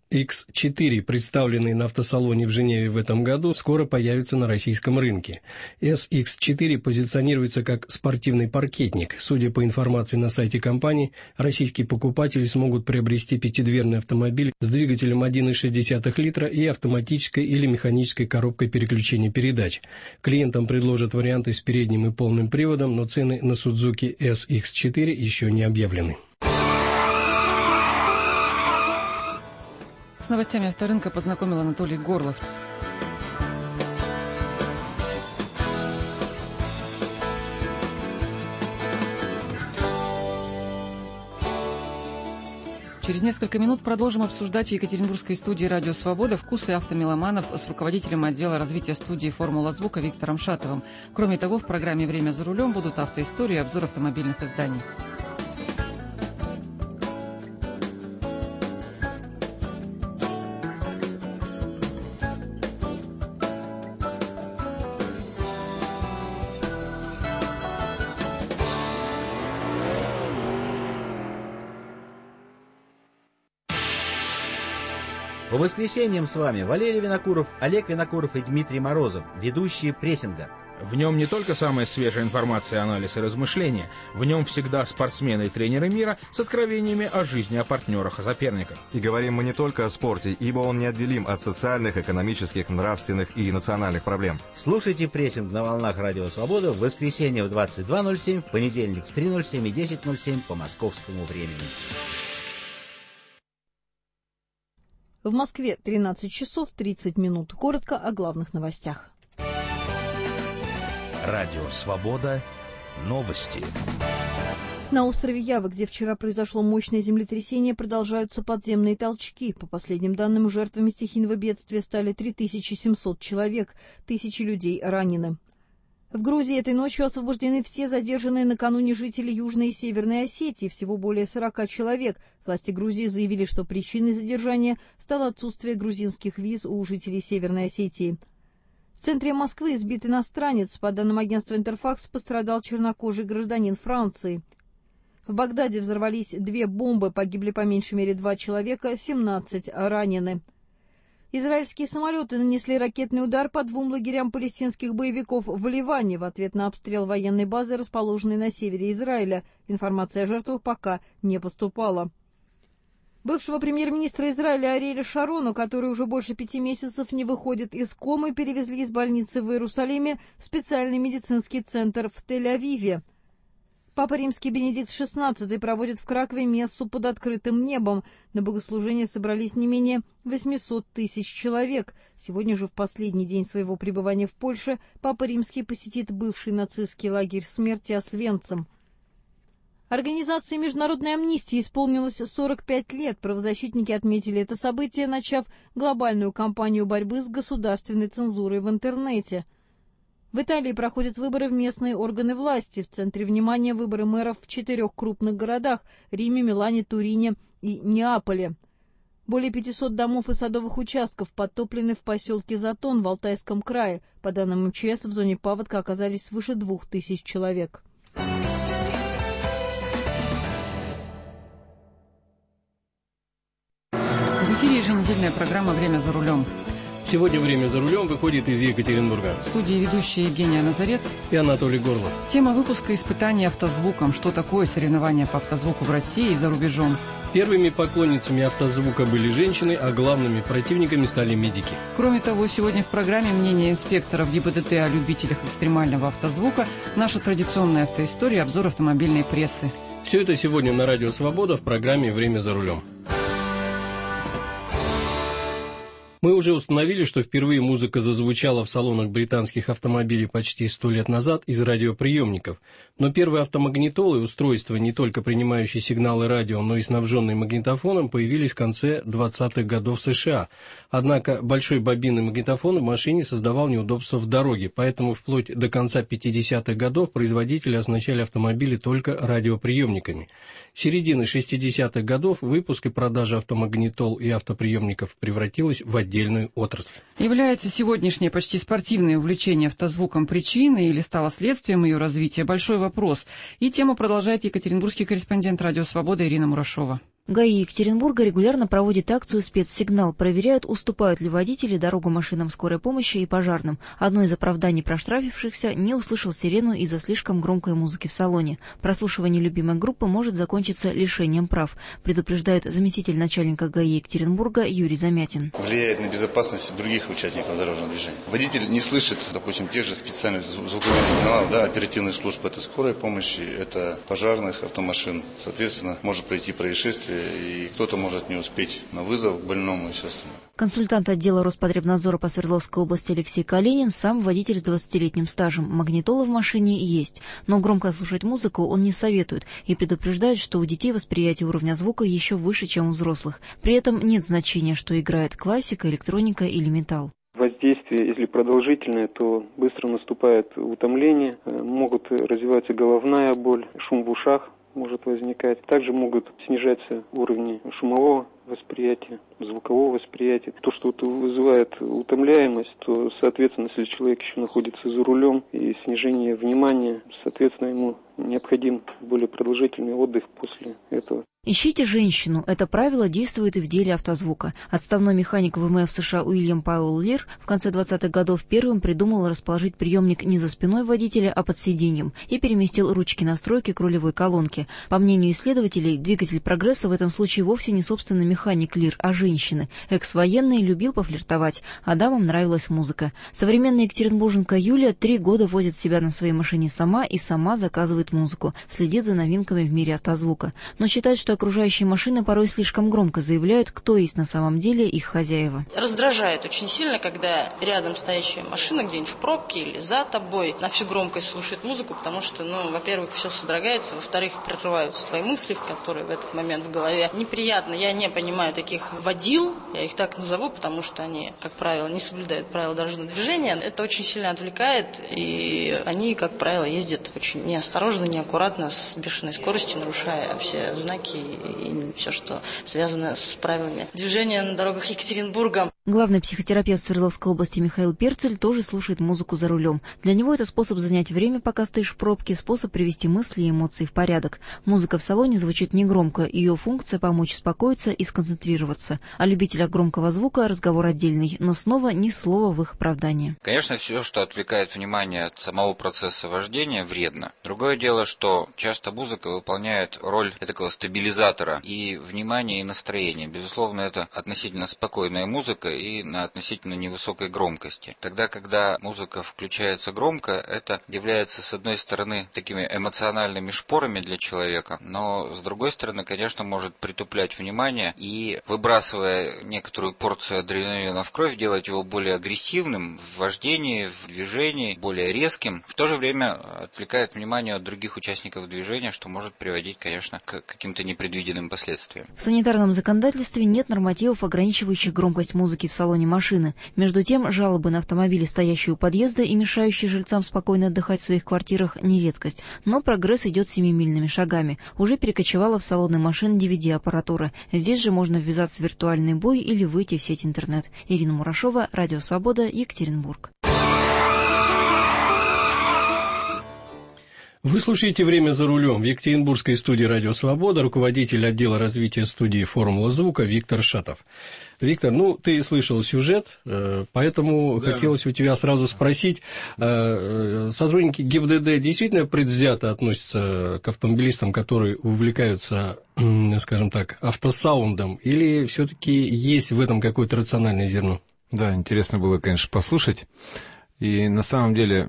SX4, представленный на автосалоне в Женеве в этом году, скоро появится на российском рынке. SX4 позиционируется как спортивный паркетник. Судя по информации на сайте компании, российские покупатели смогут приобрести 5-дверный автомобиль с двигателем 1,6 литра и автоматической или механической коробкой переключения передач. Клиентам предложат варианты с передним и полным приводом, но цены на Suzuki SX4 еще не объявлены. С новостями авторынка познакомил Анатолий Горлов. Через несколько минут продолжим обсуждать в Екатеринбургской студии «Радио Свобода» вкусы автомеломанов с руководителем отдела развития студии «Формула звука» Виктором Шатовым. Кроме того, в программе «Время за рулем» будут автоистории и обзор автомобильных изданий. По воскресеньям с вами Валерий Винокуров, Олег Винокуров и Дмитрий Морозов, ведущие прессинга. В нем не только самая свежая информация, анализ и размышления. В нем всегда спортсмены и тренеры мира с откровениями о жизни, о партнерах, о соперниках. И говорим мы не только о спорте, ибо он неотделим от социальных, экономических, нравственных и национальных проблем. Слушайте прессинг на волнах Радио Свобода в воскресенье в 22:07, в понедельник в 3:07 и 10:07 по московскому времени. В Москве 13 часов 30 минут. Коротко о главных новостях. Радио «Свобода». Новости. На острове Ява, где вчера произошло мощное землетрясение, продолжаются подземные толчки. По последним данным, жертвами стихийного бедствия стали 3700 человек, тысячи людей ранены. В Грузии этой ночью освобождены все задержанные накануне жители Южной и Северной Осетии, всего более 40 человек. Власти Грузии заявили, что причиной задержания стало отсутствие грузинских виз у жителей Северной Осетии. В центре Москвы избит иностранец. По данным агентства «Интерфакс», пострадал чернокожий гражданин Франции. В Багдаде взорвались 2 бомбы, погибли по меньшей мере 2 человека, 17 ранены. Израильские самолеты нанесли ракетный удар по 2 лагерям палестинских боевиков в Ливане в ответ на обстрел военной базы, расположенной на севере Израиля. Информация о жертвах пока не поступала. Бывшего премьер-министра Израиля Ариэля Шарона, который уже больше 5 месяцев не выходит из комы, перевезли из больницы в Иерусалиме в специальный медицинский центр в Тель-Авиве. Папа Римский Бенедикт XVI проводит в Кракове мессу под открытым небом. На богослужение собрались не менее 800 тысяч человек. Сегодня же, в последний день своего пребывания в Польше, Папа Римский посетит бывший нацистский лагерь смерти Освенцим. Организации Международной амнистии исполнилось 45 лет. Правозащитники отметили это событие, начав глобальную кампанию борьбы с государственной цензурой в интернете. В Италии проходят выборы в местные органы власти. В центре внимания выборы мэров в 4 крупных городах – Риме, Милане, Турине и Неаполе. Более 500 домов и садовых участков подтоплены в поселке Затон в Алтайском крае. По данным МЧС, в зоне паводка оказались свыше 2000 человек. В эфире еженедельная программа «Время за рулем». Сегодня «Время за рулем» выходит из Екатеринбурга. В студии ведущие Евгения Назарец и Анатолий Горлов. Тема выпуска «Испытания автозвуком». Что такое соревнования по автозвуку в России и за рубежом? Первыми поклонницами автозвука были женщины, а главными противниками стали медики. Кроме того, сегодня в программе мнение инспекторов ГИБДД о любителях экстремального автозвука, наша традиционная автоистория, обзор автомобильной прессы. Все это сегодня на Радио Свобода в программе «Время за рулем». Мы уже установили, что впервые музыка зазвучала в салонах британских автомобилей почти 100 лет назад из радиоприемников. Но первые автомагнитолы, устройства, не только принимающие сигналы радио, но и снабженные магнитофоном, появились в конце 20-х годов в США. Однако большой бобинный магнитофон в машине создавал неудобства в дороге, поэтому вплоть до конца 50-х годов производители оснащали автомобили только радиоприемниками. С середины 60-х годов выпуск и продажа автомагнитол и автоприемников превратилась в отдельную отрасль. Является сегодняшнее почти спортивное увлечение автозвуком причиной или стало следствием ее развития? Большой вопрос. И тему продолжает екатеринбургский корреспондент «Радио Свобода» Ирина Мурашова. ГАИ Екатеринбурга регулярно проводит акцию «Спецсигнал». Проверяют, уступают ли водители дорогу машинам скорой помощи и пожарным. Одно из оправданий проштрафившихся – не услышал сирену из-за слишком громкой музыки в салоне. Прослушивание любимой группы может закончиться лишением прав, предупреждает заместитель начальника ГАИ Екатеринбурга Юрий Замятин. Влияет на безопасность других участников дорожного движения. Водитель не слышит, допустим, тех же специальных звуковых сигналов, оперативных служб, это скорой помощи, это пожарных автомашин. Соответственно, может произойти происшествие, и кто-то может не успеть на вызов к больному и все остальное. Консультант отдела Роспотребнадзора по Свердловской области Алексей Калинин сам водитель с 20-летним стажем. Магнитола в машине есть, но громко слушать музыку он не советует и предупреждает, что у детей восприятие уровня звука еще выше, чем у взрослых. При этом нет значения, что играет классика, электроника или металл. Воздействие, если продолжительное, то быстро наступает утомление, могут развиваться головная боль, шум в ушах может возникать. Также могут снижаться уровни шумового восприятия, звукового восприятия. То, что это вызывает утомляемость, то, соответственно, если человек еще находится за рулем и снижение внимания, соответственно, ему необходим более продолжительный отдых после этого. Ищите женщину. Это правило действует и в деле автозвука. Отставной механик ВМФ США Уильям Пауэлл Лир в конце 20-х годов первым придумал расположить приемник не за спиной водителя, а под сиденьем, и переместил ручки настройки к рулевой колонке. По мнению исследователей, двигатель прогресса в этом случае вовсе не собственный механик Лир, а женщины. Экс-военный любил пофлиртовать, а дамам нравилась музыка. Современная екатеринбурженка Юлия 3 года возит себя на своей машине сама и сама заказывает музыку, следит за новинками в мире автозвука. Но считает, что окружающие машины порой слишком громко заявляют, кто есть на самом деле их хозяева. Раздражает очень сильно, когда рядом стоящая машина где-нибудь в пробке или за тобой на всю громкость слушает музыку, потому что, во-первых, все содрогается, во-вторых, прерываются твои мысли, которые в этот момент в голове. Неприятно, я не понимаю таких водил, я их так назову, потому что они, как правило, не соблюдают правила дорожного движения. Это очень сильно отвлекает, и они, как правило, ездят очень неосторожно, неаккуратно, с бешеной скоростью, нарушая все знаки и все, что связано с правилами движения на дорогах Екатеринбурга. Главный психотерапевт Свердловской области Михаил Перцель тоже слушает музыку за рулем. Для него это способ занять время, пока стоишь в пробке, способ привести мысли и эмоции в порядок. Музыка в салоне звучит негромко, ее функция — помочь успокоиться и сконцентрироваться. О любителях громкого звука разговор отдельный, но снова ни слова в их оправдании. Конечно, все, что отвлекает внимание от самого процесса вождения, вредно. Другое дело, что часто музыка выполняет роль такого стабилизатора и внимания, и настроения. Безусловно, это относительно спокойная музыка и на относительно невысокой громкости. Тогда, когда музыка включается громко, это является, с одной стороны, такими эмоциональными шпорами для человека, но, с другой стороны, конечно, может притуплять внимание и, выбрасывая некоторую порцию адреналина в кровь, делать его более агрессивным в вождении, в движении, более резким. В то же время отвлекает внимание от других участников движения, что может приводить, конечно, к каким-то непредвиденным последствиям. В санитарном законодательстве нет нормативов, ограничивающих громкость музыки в салоне машины. Между тем, жалобы на автомобили, стоящие у подъезда и мешающие жильцам спокойно отдыхать в своих квартирах, не редкость. Но прогресс идет семимильными шагами. Уже перекочевала в салоны машин DVD-аппаратура. Здесь же можно ввязаться в виртуальный бой или выйти в сеть интернет. Ирина Мурашова, Радио Свобода, Екатеринбург. Вы слушаете «Время за рулем». В Екатеринбургской студии «Радио Свобода» руководитель отдела развития студии «Формула звука» Виктор Шатов. Виктор, ты слышал сюжет, поэтому хотелось у тебя сразу спросить, сотрудники ГИБДД действительно предвзято относятся к автомобилистам, которые увлекаются, скажем так, автосаундом, или все-таки есть в этом какое-то рациональное зерно? Да, интересно было, конечно, послушать. И на самом деле,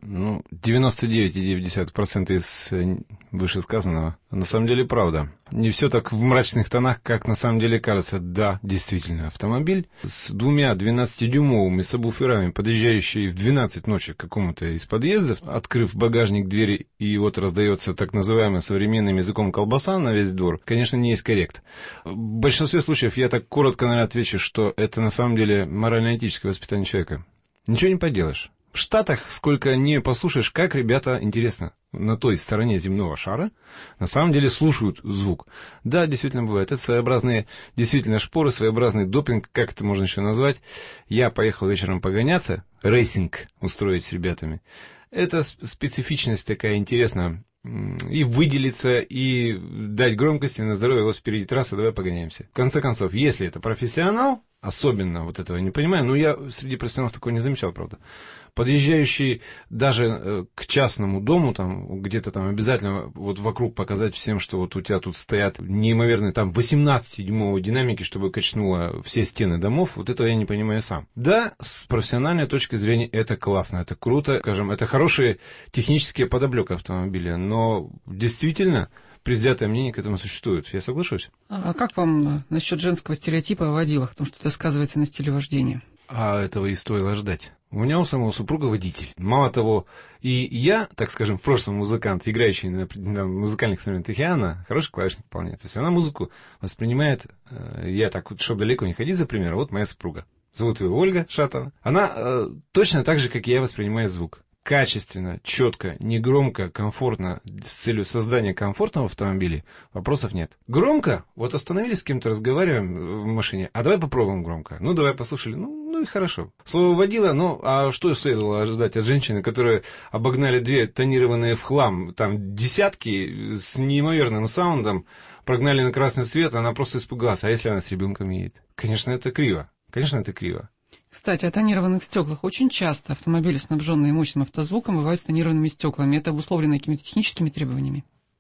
99,9% из вышесказанного на самом деле правда. Не все так в мрачных тонах, как на самом деле кажется. Да, действительно, автомобиль с 2 12-дюймовыми сабвуферами, подъезжающий в 12 ночи к какому-то из подъездов, открыв багажник, двери, и вот раздается так называемый современным языком колбаса на весь двор, конечно, не есть коррект. В большинстве случаев я так коротко, наверное, отвечу, что это на самом деле морально-этическое воспитание человека. Ничего не поделаешь. В Штатах, сколько не послушаешь, как ребята, интересно, на той стороне земного шара, на самом деле слушают звук. Да, действительно бывает. Это своеобразные, действительно, шпоры, своеобразный допинг, как это можно еще назвать. Я поехал вечером погоняться, рейсинг устроить с ребятами. Это специфичность такая интересная. И выделиться, и дать громкости на здоровье. Вот впереди трасса, давай погоняемся. В конце концов, если это профессионал, особенно вот этого не понимаю, но я среди профессионалов такого не замечал, правда. Подъезжающий даже к частному дому, там, где-то там обязательно вот вокруг показать всем, что вот у тебя тут стоят неимоверные там 18-дюймовые динамики, чтобы качнуло все стены домов, вот этого я не понимаю сам. Да, с профессиональной точки зрения это классно, это круто, скажем, это хорошие технические подоплеки автомобиля, но действительно предвзятое мнение к этому существует. Я соглашусь. А как вам насчет женского стереотипа о водилах, потому что это сказывается на стиле вождения? А этого и стоило ждать. У меня у самого супруга водитель. Мало того, и я, так скажем, в прошлом музыкант, играющий на музыкальных инструментах, и она хороший клавишник вполне. То есть она музыку воспринимает, я так, чтобы далеко не ходить, за пример, вот моя супруга. Зовут ее Ольга Шатова. Она точно так же, как и я, воспринимает звук. качественно, четко, негромко, комфортно, с целью создания комфортного автомобиля, вопросов нет. Громко, вот остановились, с кем-то разговариваем в машине, а давай попробуем громко. Ну, давай послушали, ну и хорошо. Слово водила, ну, а что следовало ожидать от женщины, которые обогнали две тонированные в хлам, там, десятки с неимоверным саундом, прогнали на красный свет, она просто испугалась. А если она с ребенком едет? Конечно, это криво. Конечно, это криво. Кстати, о тонированных стеклах. Очень часто автомобили, снабженные мощным автозвуком, бывают с тонированными стеклами. Это обусловлено какими-то техническими требованиями?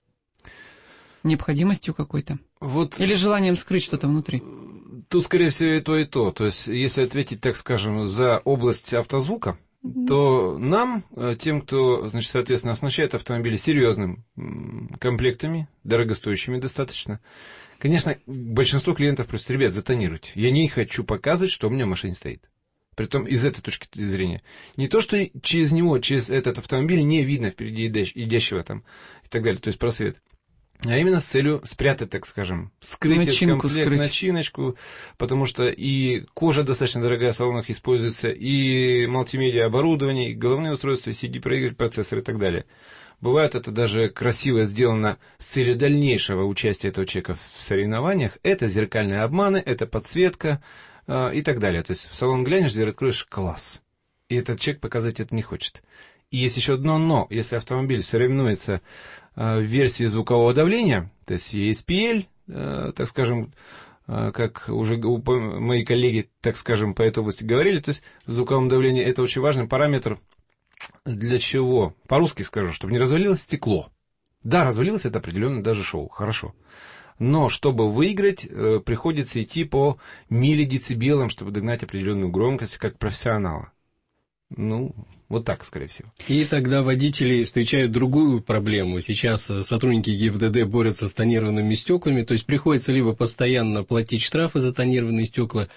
Необходимостью какой-то? Вот. Или желанием скрыть что-то внутри? Тут, скорее всего, и то, и то. То есть, если ответить, так скажем, за область автозвука, то нам, тем, кто, значит, соответственно, оснащает автомобили серьезным комплектами, дорогостоящими достаточно, конечно, большинство клиентов просят: ребят, затонируйте. Я не хочу показывать, что у меня в машине стоит. Притом из этой точки зрения. Не то, что через него, через этот автомобиль не видно впереди идущего там и так далее, то есть просвет. А именно с целью спрятать, так скажем, скрыть этот комплект, начиночку, потому что и кожа достаточно дорогая в салонах используется, и мультимедиа оборудование, и головные устройства, и CD-проигрыватель, процессор и так далее. Бывает это даже красиво сделано с целью дальнейшего участия этого человека в соревнованиях. Это зеркальные обманы, это подсветка и так далее. То есть в салон глянешь, дверь откроешь, класс. И этот человек показать это не хочет. И есть еще одно но. Если автомобиль соревнуется в версии звукового давления, то есть ESPL, так скажем, как уже мои коллеги, так скажем, по этой области говорили, то есть в звуковом давлении это очень важный параметр. Для чего? По-русски скажу, чтобы не развалилось стекло. Да, развалилось, это определенно даже шоу, хорошо. Но чтобы выиграть, приходится идти по миллидецибелам, чтобы догнать определенную громкость, как профессионала. Ну, вот так, скорее всего. И тогда водители встречают другую проблему. Сейчас сотрудники ГИБДД борются с тонированными стеклами, то есть приходится либо постоянно платить штрафы за тонированные стекла,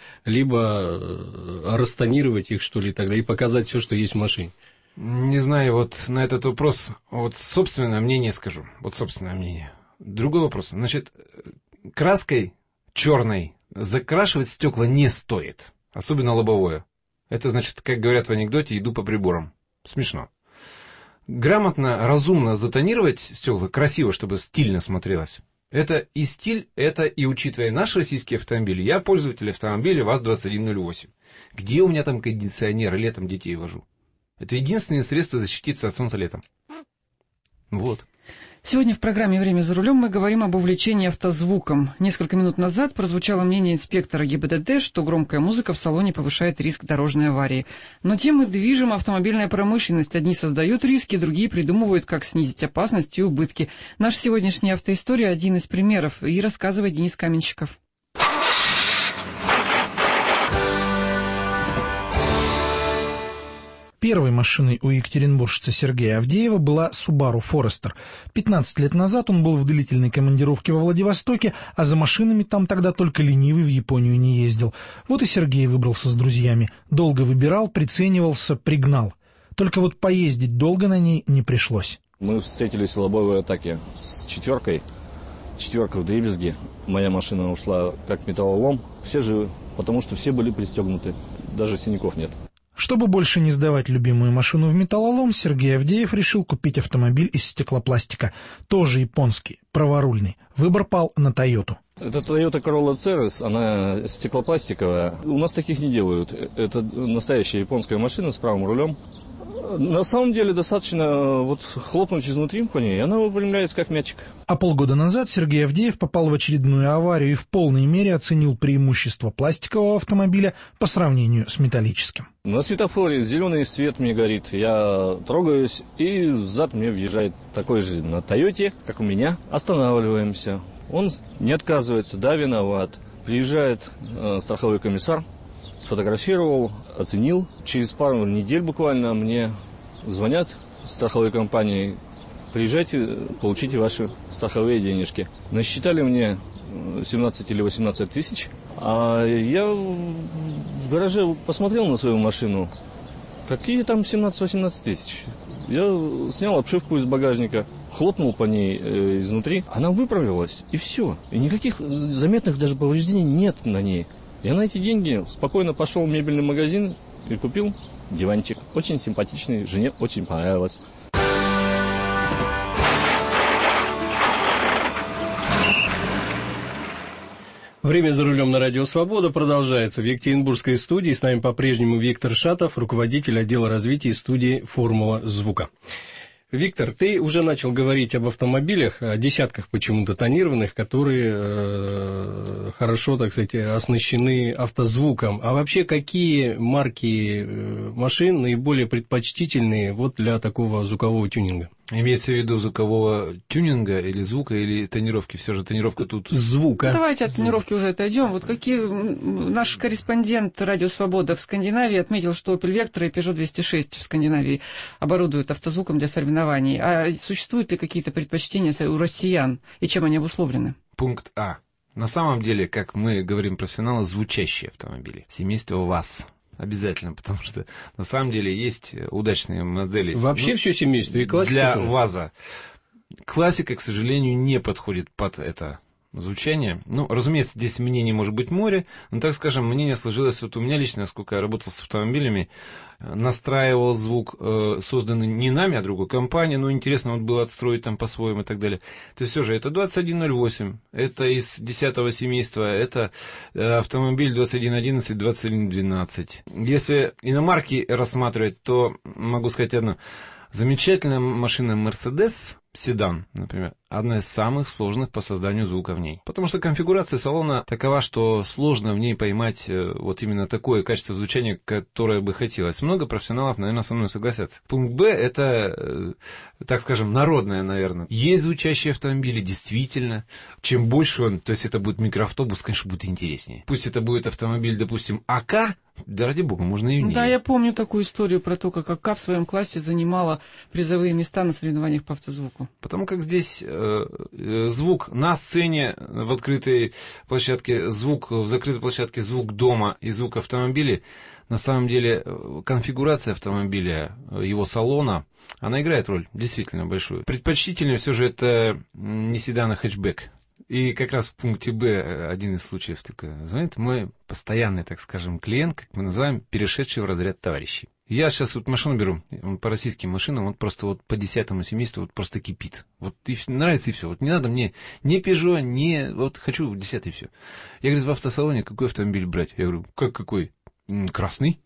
либо растонировать их, что ли, тогда, и показать все, что есть в машине. Не знаю, вот на этот вопрос, вот собственное мнение скажу. Вот собственное мнение. Другой вопрос. Значит, краской черной закрашивать стекла не стоит. Особенно лобовое. Это значит, как говорят в анекдоте, иду по приборам. Смешно. Грамотно, разумно затонировать стекла, красиво, чтобы стильно смотрелось. Это и стиль, это и учитывая наш российский автомобиль. Я пользователь автомобиля ВАЗ-2108. Где у меня там кондиционер, летом детей вожу. Это единственное средство защититься от солнца летом. Вот. Сегодня в программе «Время за рулем» мы говорим об увлечении автозвуком. Несколько минут назад прозвучало мнение инспектора ГИБДД, что громкая музыка в салоне повышает риск дорожной аварии. Но тем и движима автомобильная промышленность. Одни создают риски, другие придумывают, как снизить опасность и убытки. Наша сегодняшняя автоистория – один из примеров. И рассказывает Денис Каменщиков. Первой машиной у екатеринбуржца Сергея Авдеева была Subaru Forester. 15 лет назад он был в длительной командировке во Владивостоке, а за машинами там тогда только ленивый в Японию не ездил. Вот и Сергей выбрался с друзьями. Долго выбирал, приценивался, пригнал. Только вот поездить долго на ней не пришлось. Мы встретились в лобовой атаке с четверкой. Четверка вдребезги. Моя машина ушла как металлолом. Все живы, потому что все были пристегнуты. Даже синяков нет. Чтобы больше не сдавать любимую машину в металлолом, Сергей Авдеев решил купить автомобиль из стеклопластика. Тоже японский, праворульный. Выбор пал на Тойоту. Это Toyota Corolla Ceres, она стеклопластиковая. У нас таких не делают. Это настоящая японская машина с правым рулем. На самом деле достаточно вот хлопнуть изнутри по ней, и она выпрямляется как мячик. А полгода назад Сергей Авдеев попал в очередную аварию и в полной мере оценил преимущество пластикового автомобиля по сравнению с металлическим. На светофоре зеленый свет мне горит, я трогаюсь, и сзад мне въезжает такой же на Тойоте, как у меня. Останавливаемся. Он не отказывается, да, виноват. Приезжает страховой комиссар, сфотографировал, оценил. Через пару недель буквально мне звонят с страховой компании: приезжайте, получите ваши страховые денежки. Насчитали мне 17 или 18 тысяч. А я в гараже посмотрел на свою машину. Какие там 17-18 тысяч? Я снял обшивку из багажника, хлопнул по ней изнутри. Она выправилась, и все. И никаких заметных даже повреждений нет на ней. Я на эти деньги спокойно пошел в мебельный магазин И купил диванчик. Очень симпатичный, жене очень понравилось. Время за рулем на Радио Свобода продолжается. В Екатеринбургской студии с нами по-прежнему Виктор Шатов, руководитель отдела развития студии «Формула звука». Виктор, ты уже начал говорить об автомобилях, о десятках почему-то тонированных, которые хорошо, так сказать, оснащены автозвуком. А вообще, какие марки машин наиболее предпочтительные вот для такого звукового тюнинга? Имеется в виду звукового тюнинга или звука, или тонировки? Все же тонировка тут... Звука. Давайте от тонировки уже отойдем. Вот какие... Наш корреспондент «Радио Свобода» в Скандинавии отметил, что Opel Vectra и Peugeot 206 в Скандинавии оборудуют автозвуком для соревнований. А существуют ли какие-то предпочтения у россиян? И чем они обусловлены? Пункт А. На самом деле, как мы говорим профессионалы, звучащие автомобили. Семейство ВАЗ. Обязательно, потому что на самом деле есть удачные модели. Вообще все семейство и классика для тоже. ВАЗа. Классика, к сожалению, не подходит под это звучание. Ну, разумеется, здесь мнений может быть море, но, так скажем, мнение сложилось вот у меня лично, сколько я работал с автомобилями, настраивал звук, созданный не нами, а другой компанией, но интересно вот было отстроить там по-своему и так далее. То есть все же, это 2108, это из 10-го семейства, это автомобиль 2111, 2112. Если иномарки рассматривать, то могу сказать одно. Замечательная машина Mercedes, седан, например, одна из самых сложных по созданию звука в ней. Потому что конфигурация салона такова, что сложно в ней поймать вот именно такое качество звучания, которое бы хотелось. Много профессионалов, наверное, со мной согласятся. Пункт Б – это, так скажем, народное, наверное. Есть звучащие автомобили, действительно. Чем больше он, то есть это будет микроавтобус, конечно, будет интереснее. Пусть это будет автомобиль, допустим, АК, да ради бога, можно и в ней. Да, я помню такую историю про то, как АК в своем классе занимала призовые места на соревнованиях по автозвуку. Потому как здесь звук на сцене, в открытой площадке, звук в закрытой площадке, звук дома и звук автомобиля, на самом деле конфигурация автомобиля, его салона, она играет роль действительно большую. Предпочтительнее все же это не седан, а хэтчбэк. И как раз в пункте Б один из случаев только звонит мой постоянный, так скажем, клиент, как мы называем, перешедший в разряд товарищей. Я сейчас вот машину беру, по российским машинам, вот просто вот по 10-му семейству вот просто кипит. Вот и нравится и все. Вот не надо мне ни Peugeot, ни... Вот хочу 10-й и все. Я говорю, в автосалоне какой автомобиль брать? Я говорю, какой? Красный?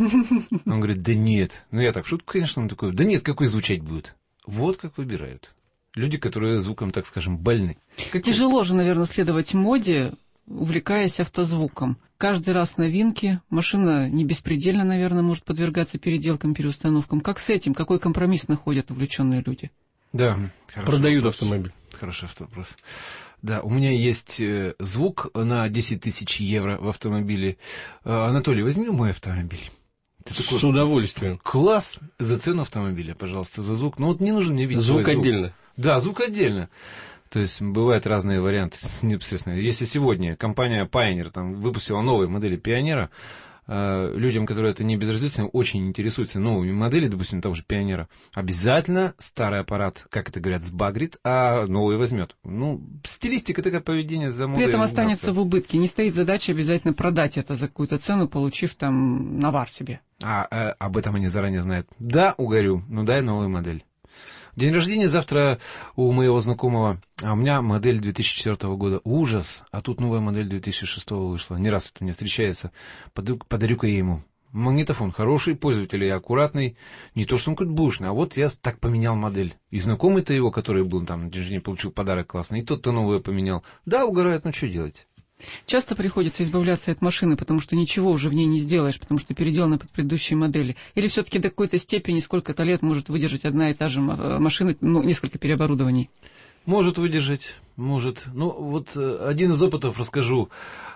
Он говорит, да нет. Ну я так в шутку, конечно, он такой, да нет, какой звучать будет? Вот как выбирают. Люди, которые звуком, так скажем, больны. Тяжело же, наверное, следовать моде, увлекаясь автозвуком. Каждый раз новинки, машина не беспредельно, наверное, может подвергаться переделкам, переустановкам. Как с этим? Какой компромисс находят увлеченные люди? Да, продают автомобиль. Хороший вопрос. Да, у меня есть звук на 10 тысяч евро в автомобиле. Анатолий, возьми мой автомобиль. Такой, с удовольствием. Класс за цену автомобиля, пожалуйста, за звук. Ну вот не нужно мне видеть звук отдельно. Да, звук отдельно. То есть бывают разные варианты непосредственно. Если сегодня компания Pioneer там выпустила новые модели Пионера, людям, которые это не безразлично, очень интересуются новыми моделями, допустим, того же Пионера, обязательно старый аппарат, как это говорят, сбагрит, а новый возьмет. Ну, стилистика такая, поведение за модой. При этом останется в убытке. Не стоит задача обязательно продать это за какую-то цену, получив там навар себе. Об этом они заранее знают. Да, угорю, ну дай новую модель. День рождения завтра у моего знакомого, а у меня модель 2004 года. Ужас, а тут новая модель 2006 вышла. Не раз это мне встречается. Подарю-ка я ему. Магнитофон хороший, пользователь и аккуратный. Не то, что он какой-то бушный, а вот я так поменял модель. И знакомый-то его, который был там на день рождения, получил подарок классный, и тот-то новое поменял. Да, угорает, ну что делать? Часто приходится избавляться от машины, потому что ничего уже в ней не сделаешь, потому что переделана под предыдущие модели. Или все-таки до какой-то степени сколько-то лет может выдержать одна и та же машина, ну, несколько переоборудований? Может выдержать, может. Ну, вот один из опытов расскажу.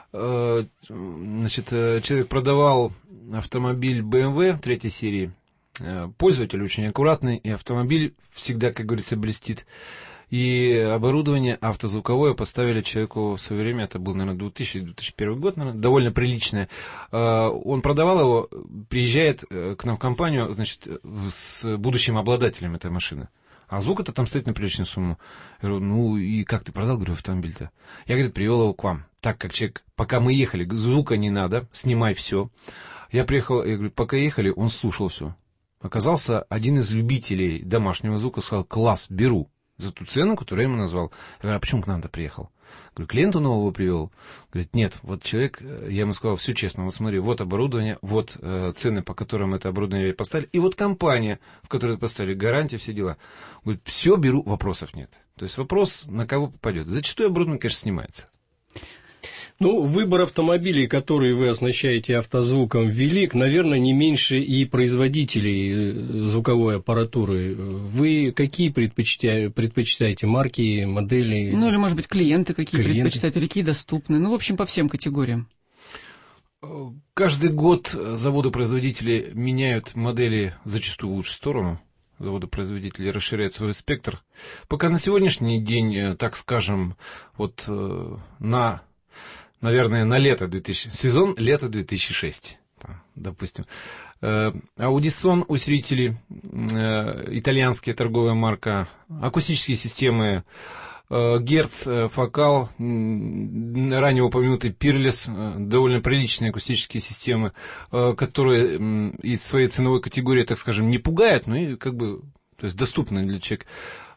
Значит, человек продавал автомобиль BMW 3 серии. Пользователь очень аккуратный, и автомобиль всегда, как говорится, блестит. И оборудование автозвуковое поставили человеку в свое время, это был, наверное, 2000-2001 год, наверное, довольно приличное. Он продавал его, приезжает к нам в компанию, значит, с будущим обладателем этой машины. А звук это там стоит на приличную сумму. Я говорю, ну и как ты продал, говорю, автомобиль-то? Я, говорит, привел его к вам. Так как человек, пока мы ехали, звука не надо, снимай все. Я приехал, я говорю, пока ехали, он слушал все. Оказался один из любителей домашнего звука, сказал, класс, беру за ту цену, которую я ему назвал. Я говорю, а почему к нам-то приехал? Говорю, клиента нового привел. Говорит, нет, вот человек, я ему сказал, все честно, вот смотри, вот оборудование, вот цены, по которым это оборудование поставили, и вот компания, в которой поставили, гарантия, все дела. Говорит, все беру, вопросов нет. То есть вопрос, на кого попадет. Зачастую оборудование, конечно, снимается. Ну, выбор автомобилей, которые вы оснащаете автозвуком, велик, наверное, не меньше и производителей звуковой аппаратуры. Вы какие предпочитаете марки, модели? Ну, или, может быть, клиенты какие предпочитаете, или какие доступны. Ну, в общем, по всем категориям. Каждый год заводы-производители меняют модели зачастую в лучшую сторону. Заводы-производители расширяют свой спектр. Пока на сегодняшний день, так скажем, вот наверное, на лето сезон лето 2006, допустим. Audison усилители, итальянская торговая марка, акустические системы, Герц, Фокал, ранее упомянутый Пирлес, довольно приличные акустические системы, которые из своей ценовой категории, так скажем, не пугают, но и как бы, то есть доступны для человека.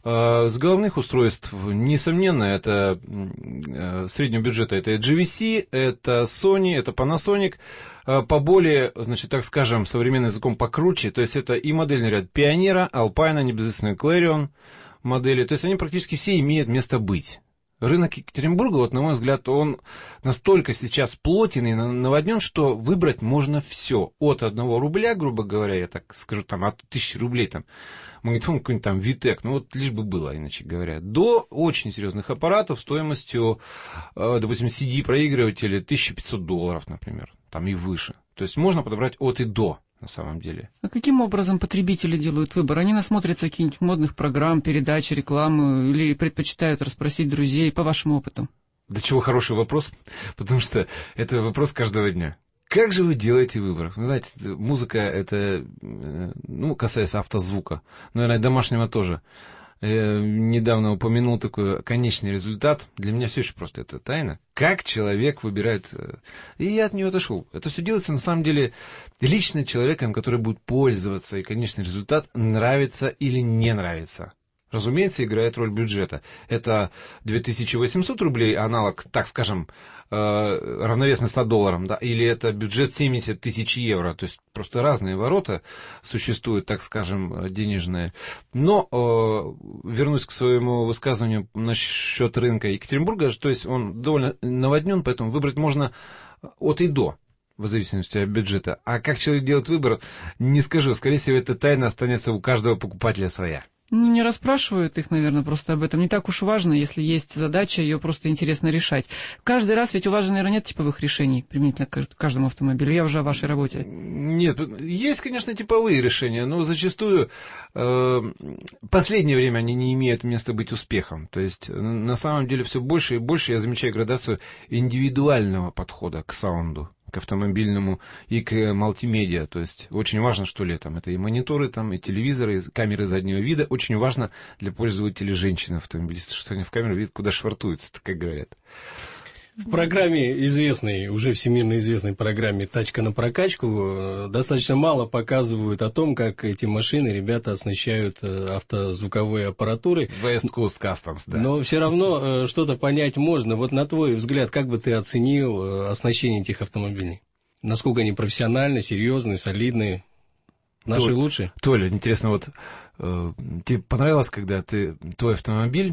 С головных устройств, несомненно, это среднего бюджета, это GVC, это Sony, это Panasonic, по более, значит, так скажем, современным языком покруче, то есть это и модельный ряд Pioneer, Alpine, небезызвестный Clarion модели, то есть они практически все имеют место быть. Рынок Екатеринбурга, вот на мой взгляд, он настолько сейчас плотен и наводнен, что выбрать можно все. От 1 рубля, грубо говоря, я так скажу, там, от 1000 рублей, там, магнитофон какой-нибудь там Витек, ну вот лишь бы было, иначе говоря, до очень серьезных аппаратов стоимостью, допустим, CD-проигрывателя $1500, например, там и выше. То есть можно подобрать от и до. На самом деле. А каким образом потребители делают выбор? Они насмотрятся каких-нибудь модных программ, передач, рекламы или предпочитают расспросить друзей, по вашему опыту? Да чего хороший вопрос, потому что это вопрос каждого дня. Как же вы делаете выбор? Вы знаете, музыка это, ну, касается автозвука, наверное, домашнего тоже. Я недавно упомянул такой конечный результат. Для меня все еще просто это тайна. Как человек выбирает... И я от нее отошел. Это все делается, на самом деле, лично человеком, который будет пользоваться. И конечный результат нравится или не нравится. Разумеется, играет роль бюджета. Это 2800 рублей, аналог, так скажем, равновесный $100, да, или это бюджет 70 тысяч евро. То есть просто разные ворота существуют, так скажем, денежные. Но вернусь к своему высказыванию насчет рынка Екатеринбурга. То есть он довольно наводнен, поэтому выбрать можно от и до, в зависимости от бюджета. А как человек делает выбор, не скажу. Скорее всего, эта тайна останется у каждого покупателя своя. Ну, не расспрашивают их, наверное, просто об этом. Не так уж важно, если есть задача, ее просто интересно решать. Каждый раз ведь у вас же, наверное, нет типовых решений применительно к каждому автомобилю. Я уже о вашей работе. Нет, есть, конечно, типовые решения, но зачастую последнее время они не имеют места быть успехом. То есть, на самом деле, все больше и больше я замечаю градацию индивидуального подхода к саунду, к автомобильному и к мультимедиа. То есть очень важно, что ли, там, это и мониторы, там, и телевизоры, и камеры заднего вида. Очень важно для пользователей женщин-автомобилистов, что они в камеру видят, куда швартуются, как говорят. В программе известной, уже всемирно известной программе «Тачка на прокачку» достаточно мало показывают о том, как эти машины ребята оснащают автозвуковой аппаратурой. West Coast Customs, да. Но все равно что-то понять можно. Вот на твой взгляд, как бы ты оценил оснащение этих автомобилей? Насколько они профессиональны, серьезные, солидные? Наши лучшие? Толя, интересно, вот тебе понравилось, когда твой автомобиль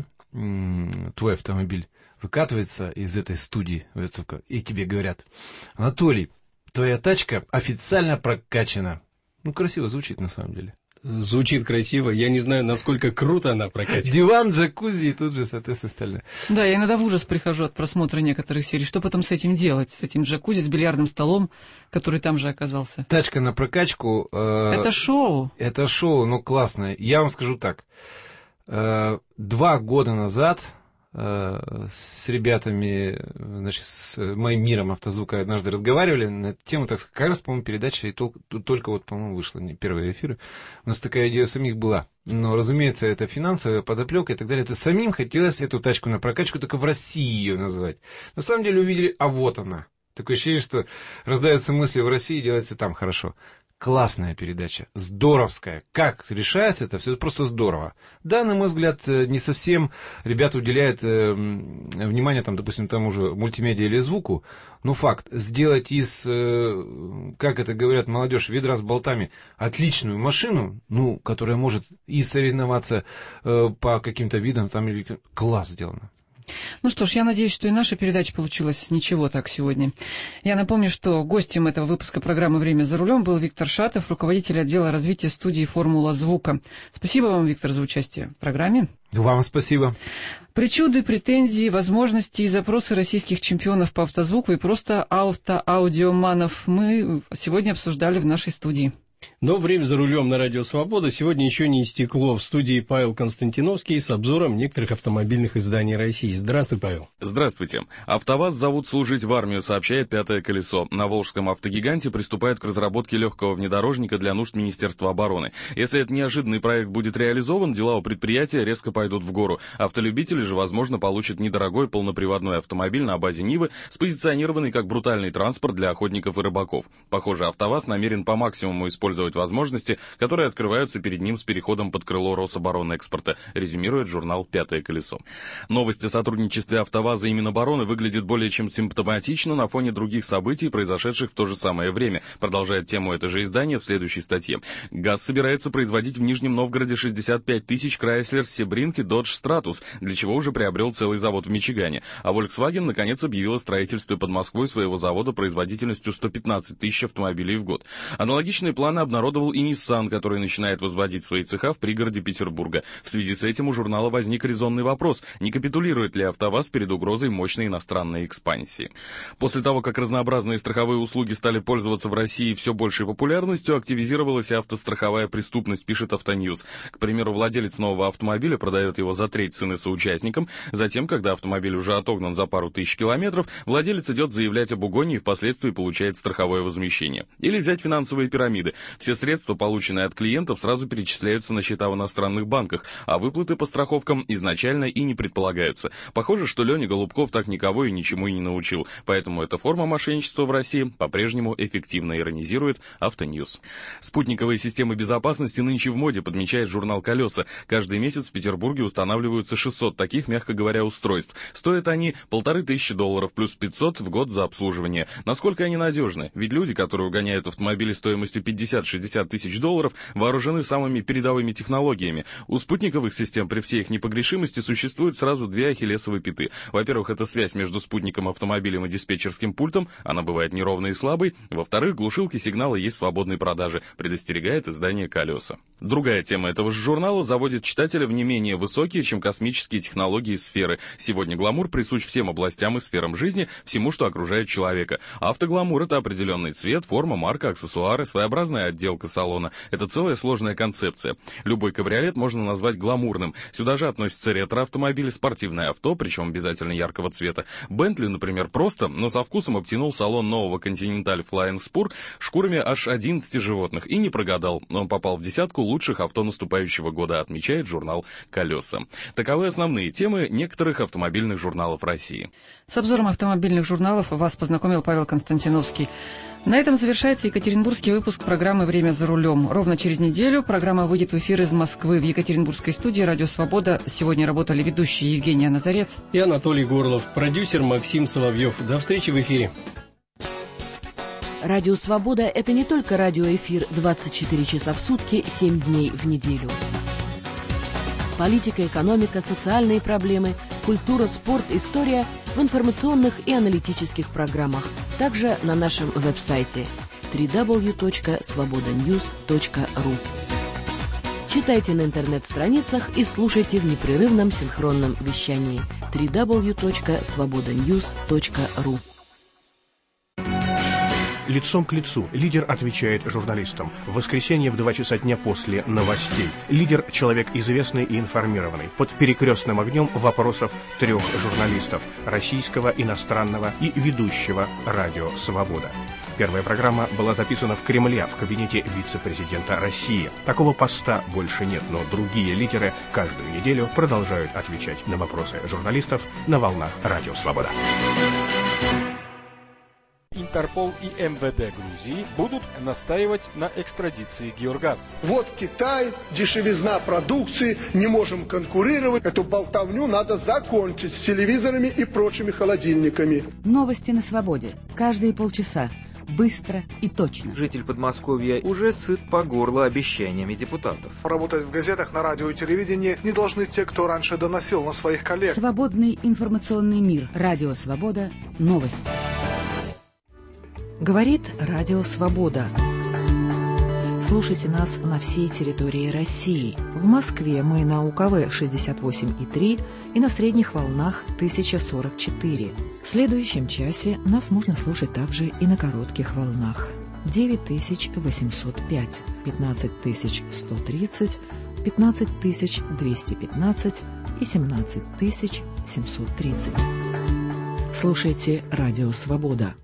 выкатывается из этой студии, и тебе говорят: Анатолий, твоя тачка официально прокачана. Ну, красиво звучит на самом деле. Звучит красиво. Я не знаю, насколько круто она прокачана. Диван, джакузи и тут же, соответственно, остальное. Да, я иногда в ужас прихожу от просмотра некоторых серий. Что потом с этим делать? С этим джакузи, с бильярдным столом, который там же оказался? Тачка на прокачку... это шоу. Это шоу, но классное. Я вам скажу так. 2 года назад... с ребятами, значит, с моим миром автозвука однажды разговаривали на эту тему, так сказать, как раз, по-моему, передача и только вот, по-моему, вышла, не первый эфир. У нас такая идея у самих была. Но, разумеется, это финансовая подоплека и так далее. То есть самим хотелось эту тачку на прокачку только в России ее назвать. На самом деле увидели, а вот она. Такое ощущение, что рождаются мысли в России, делается там хорошо. Классная передача, здоровская. Как решается это все, просто здорово. Да, на мой взгляд, не совсем ребята уделяют внимание, там, допустим, тому же мультимедиа или звуку, но факт, сделать из, как это говорят молодежь, ведра с болтами, отличную машину, ну, которая может и соревноваться по каким-то видам, там, или класс сделано. Ну что ж, я надеюсь, что и наша передача получилась ничего так сегодня. Я напомню, что гостем этого выпуска программы «Время за рулем» был Виктор Шатов, руководитель отдела развития студии «Формула звука». Спасибо вам, Виктор, за участие в программе. Вам спасибо. Причуды, претензии, возможности и запросы российских чемпионов по автозвуку и просто аудиоманов мы сегодня обсуждали в нашей студии. Но время за рулем на Радио Свобода сегодня еще не истекло. В студии Павел Константиновский с обзором некоторых автомобильных изданий России. Здравствуй, Павел. Здравствуйте. АвтоВАЗ зовут служить в армию, сообщает «Пятое колесо». На Волжском автогиганте приступают к разработке легкого внедорожника для нужд Министерства обороны. Если этот неожиданный проект будет реализован, дела у предприятия резко пойдут в гору. Автолюбители же, возможно, получат недорогой полноприводной автомобиль на базе Нивы, спозиционированный как брутальный транспорт для охотников и рыбаков. Похоже, АвтоВАЗ намерен по максимуму использовать возможности, которые открываются перед ним с переходом под крыло Рособоронэкспорта, резюмирует журнал «Пятое колесо». Новость о сотрудничестве АвтоВАЗа и Минобороны выглядит более чем симптоматично на фоне других событий, произошедших в то же самое время, продолжает тему это же издание в следующей статье. ГАЗ собирается производить в Нижнем Новгороде 65 тысяч Chrysler Sebring и Dodge Stratus, для чего уже приобрел целый завод в Мичигане. А Volkswagen, наконец, объявил о строительстве под Москвой своего завода производительностью 115 тысяч автомобилей в год. Аналогичные планы обнародовал и Nissan, который начинает возводить свои цеха в пригороде Петербурга. В связи с этим у журнала возник резонный вопрос, не капитулирует ли АвтоВАЗ перед угрозой мощной иностранной экспансии. После того, как разнообразные страховые услуги стали пользоваться в России все большей популярностью, активизировалась и автостраховая преступность, пишет Автоньюз. К примеру, владелец нового автомобиля продает его за треть цены соучастникам, затем, когда автомобиль уже отогнан за пару тысяч километров, владелец идет заявлять об угоне и впоследствии получает страховое возмещение. Или взять финансовые пирамиды. Все средства, полученные от клиентов, сразу перечисляются на счета в иностранных банках, а выплаты по страховкам изначально и не предполагаются. Похоже, что Леня Голубков так никого и ничему и не научил, поэтому эта форма мошенничества в России по-прежнему эффективно, иронизирует Автоньюз. Спутниковые системы безопасности нынче в моде, подмечает журнал «Колеса». Каждый месяц в Петербурге устанавливаются 600 таких, мягко говоря, устройств. Стоят они $1500 плюс 500 в год за обслуживание. Насколько они надежны? Ведь люди, которые угоняют автомобили стоимостью 50-60 тысяч долларов, вооружены самыми передовыми технологиями. У спутниковых систем при всей их непогрешимости существует сразу две ахиллесовые пяты. Во-первых, это связь между спутником, автомобилем и диспетчерским пультом, она бывает неровной и слабой. Во-вторых, глушилки сигнала есть в свободной продаже, предостерегает издание «Колеса». Другая тема этого же журнала заводит читателя в не менее высокие, чем космические технологии сферы. Сегодня гламур присущ всем областям и сферам жизни, всему, что окружает человека. Автогламур — это определенный цвет, форма, марка, аксессуары, своеобразная отделка салона. Это целая сложная концепция. Любой кабриолет можно назвать гламурным. Сюда же относятся ретро-автомобили, спортивное авто, причем обязательно яркого цвета. Бентли, например, просто, но со вкусом обтянул салон нового Continental Flying Spur шкурами аж 11 животных и не прогадал. Он попал в десятку лучших авто наступающего года, отмечает журнал «Колеса». Таковы основные темы некоторых автомобильных журналов России. С обзором автомобильных журналов вас познакомил Павел Константиновский. На этом завершается екатеринбургский выпуск программы «Время за рулем». Ровно через неделю программа выйдет в эфир из Москвы. В екатеринбургской студии «Радио Свобода» сегодня работали ведущие Евгения Назарец и Анатолий Горлов, продюсер Максим Соловьев. До встречи в эфире. «Радио Свобода» — это не только радиоэфир 24 часа в сутки, 7 дней в неделю. Политика, экономика, социальные проблемы, культура, спорт, история в информационных и аналитических программах. Также на нашем веб-сайте www.svobodanews.ru. Читайте на интернет-страницах и слушайте в непрерывном синхронном вещании www.svobodanews.ru. Лицом к лицу. Лидер отвечает журналистам. В воскресенье в 2 часа дня после новостей. Лидер – человек известный и информированный. Под перекрестным огнем вопросов 3 журналистов – российского, иностранного и ведущего «Радио Свобода». Первая программа была записана в Кремле, в кабинете вице-президента России. Такого поста больше нет, но другие лидеры каждую неделю продолжают отвечать на вопросы журналистов на волнах «Радио Свобода». Интерпол и МВД Грузии будут настаивать на экстрадиции георганца. Вот Китай, дешевизна продукции, не можем конкурировать. Эту болтовню надо закончить с телевизорами и прочими холодильниками. Новости на свободе. Каждые полчаса. Быстро и точно. Житель Подмосковья уже сыт по горло обещаниями депутатов. Работать в газетах, на радио и телевидении не должны те, кто раньше доносил на своих коллег. Свободный информационный мир. Радио Свобода. Новости. Говорит Радио Свобода. Слушайте нас на всей территории России. В Москве мы на УКВ 68,3 и на средних волнах 1044. В следующем часе нас можно слушать также и на коротких волнах. 9805, 15130, 15215 и 17730. Слушайте Радио Свобода.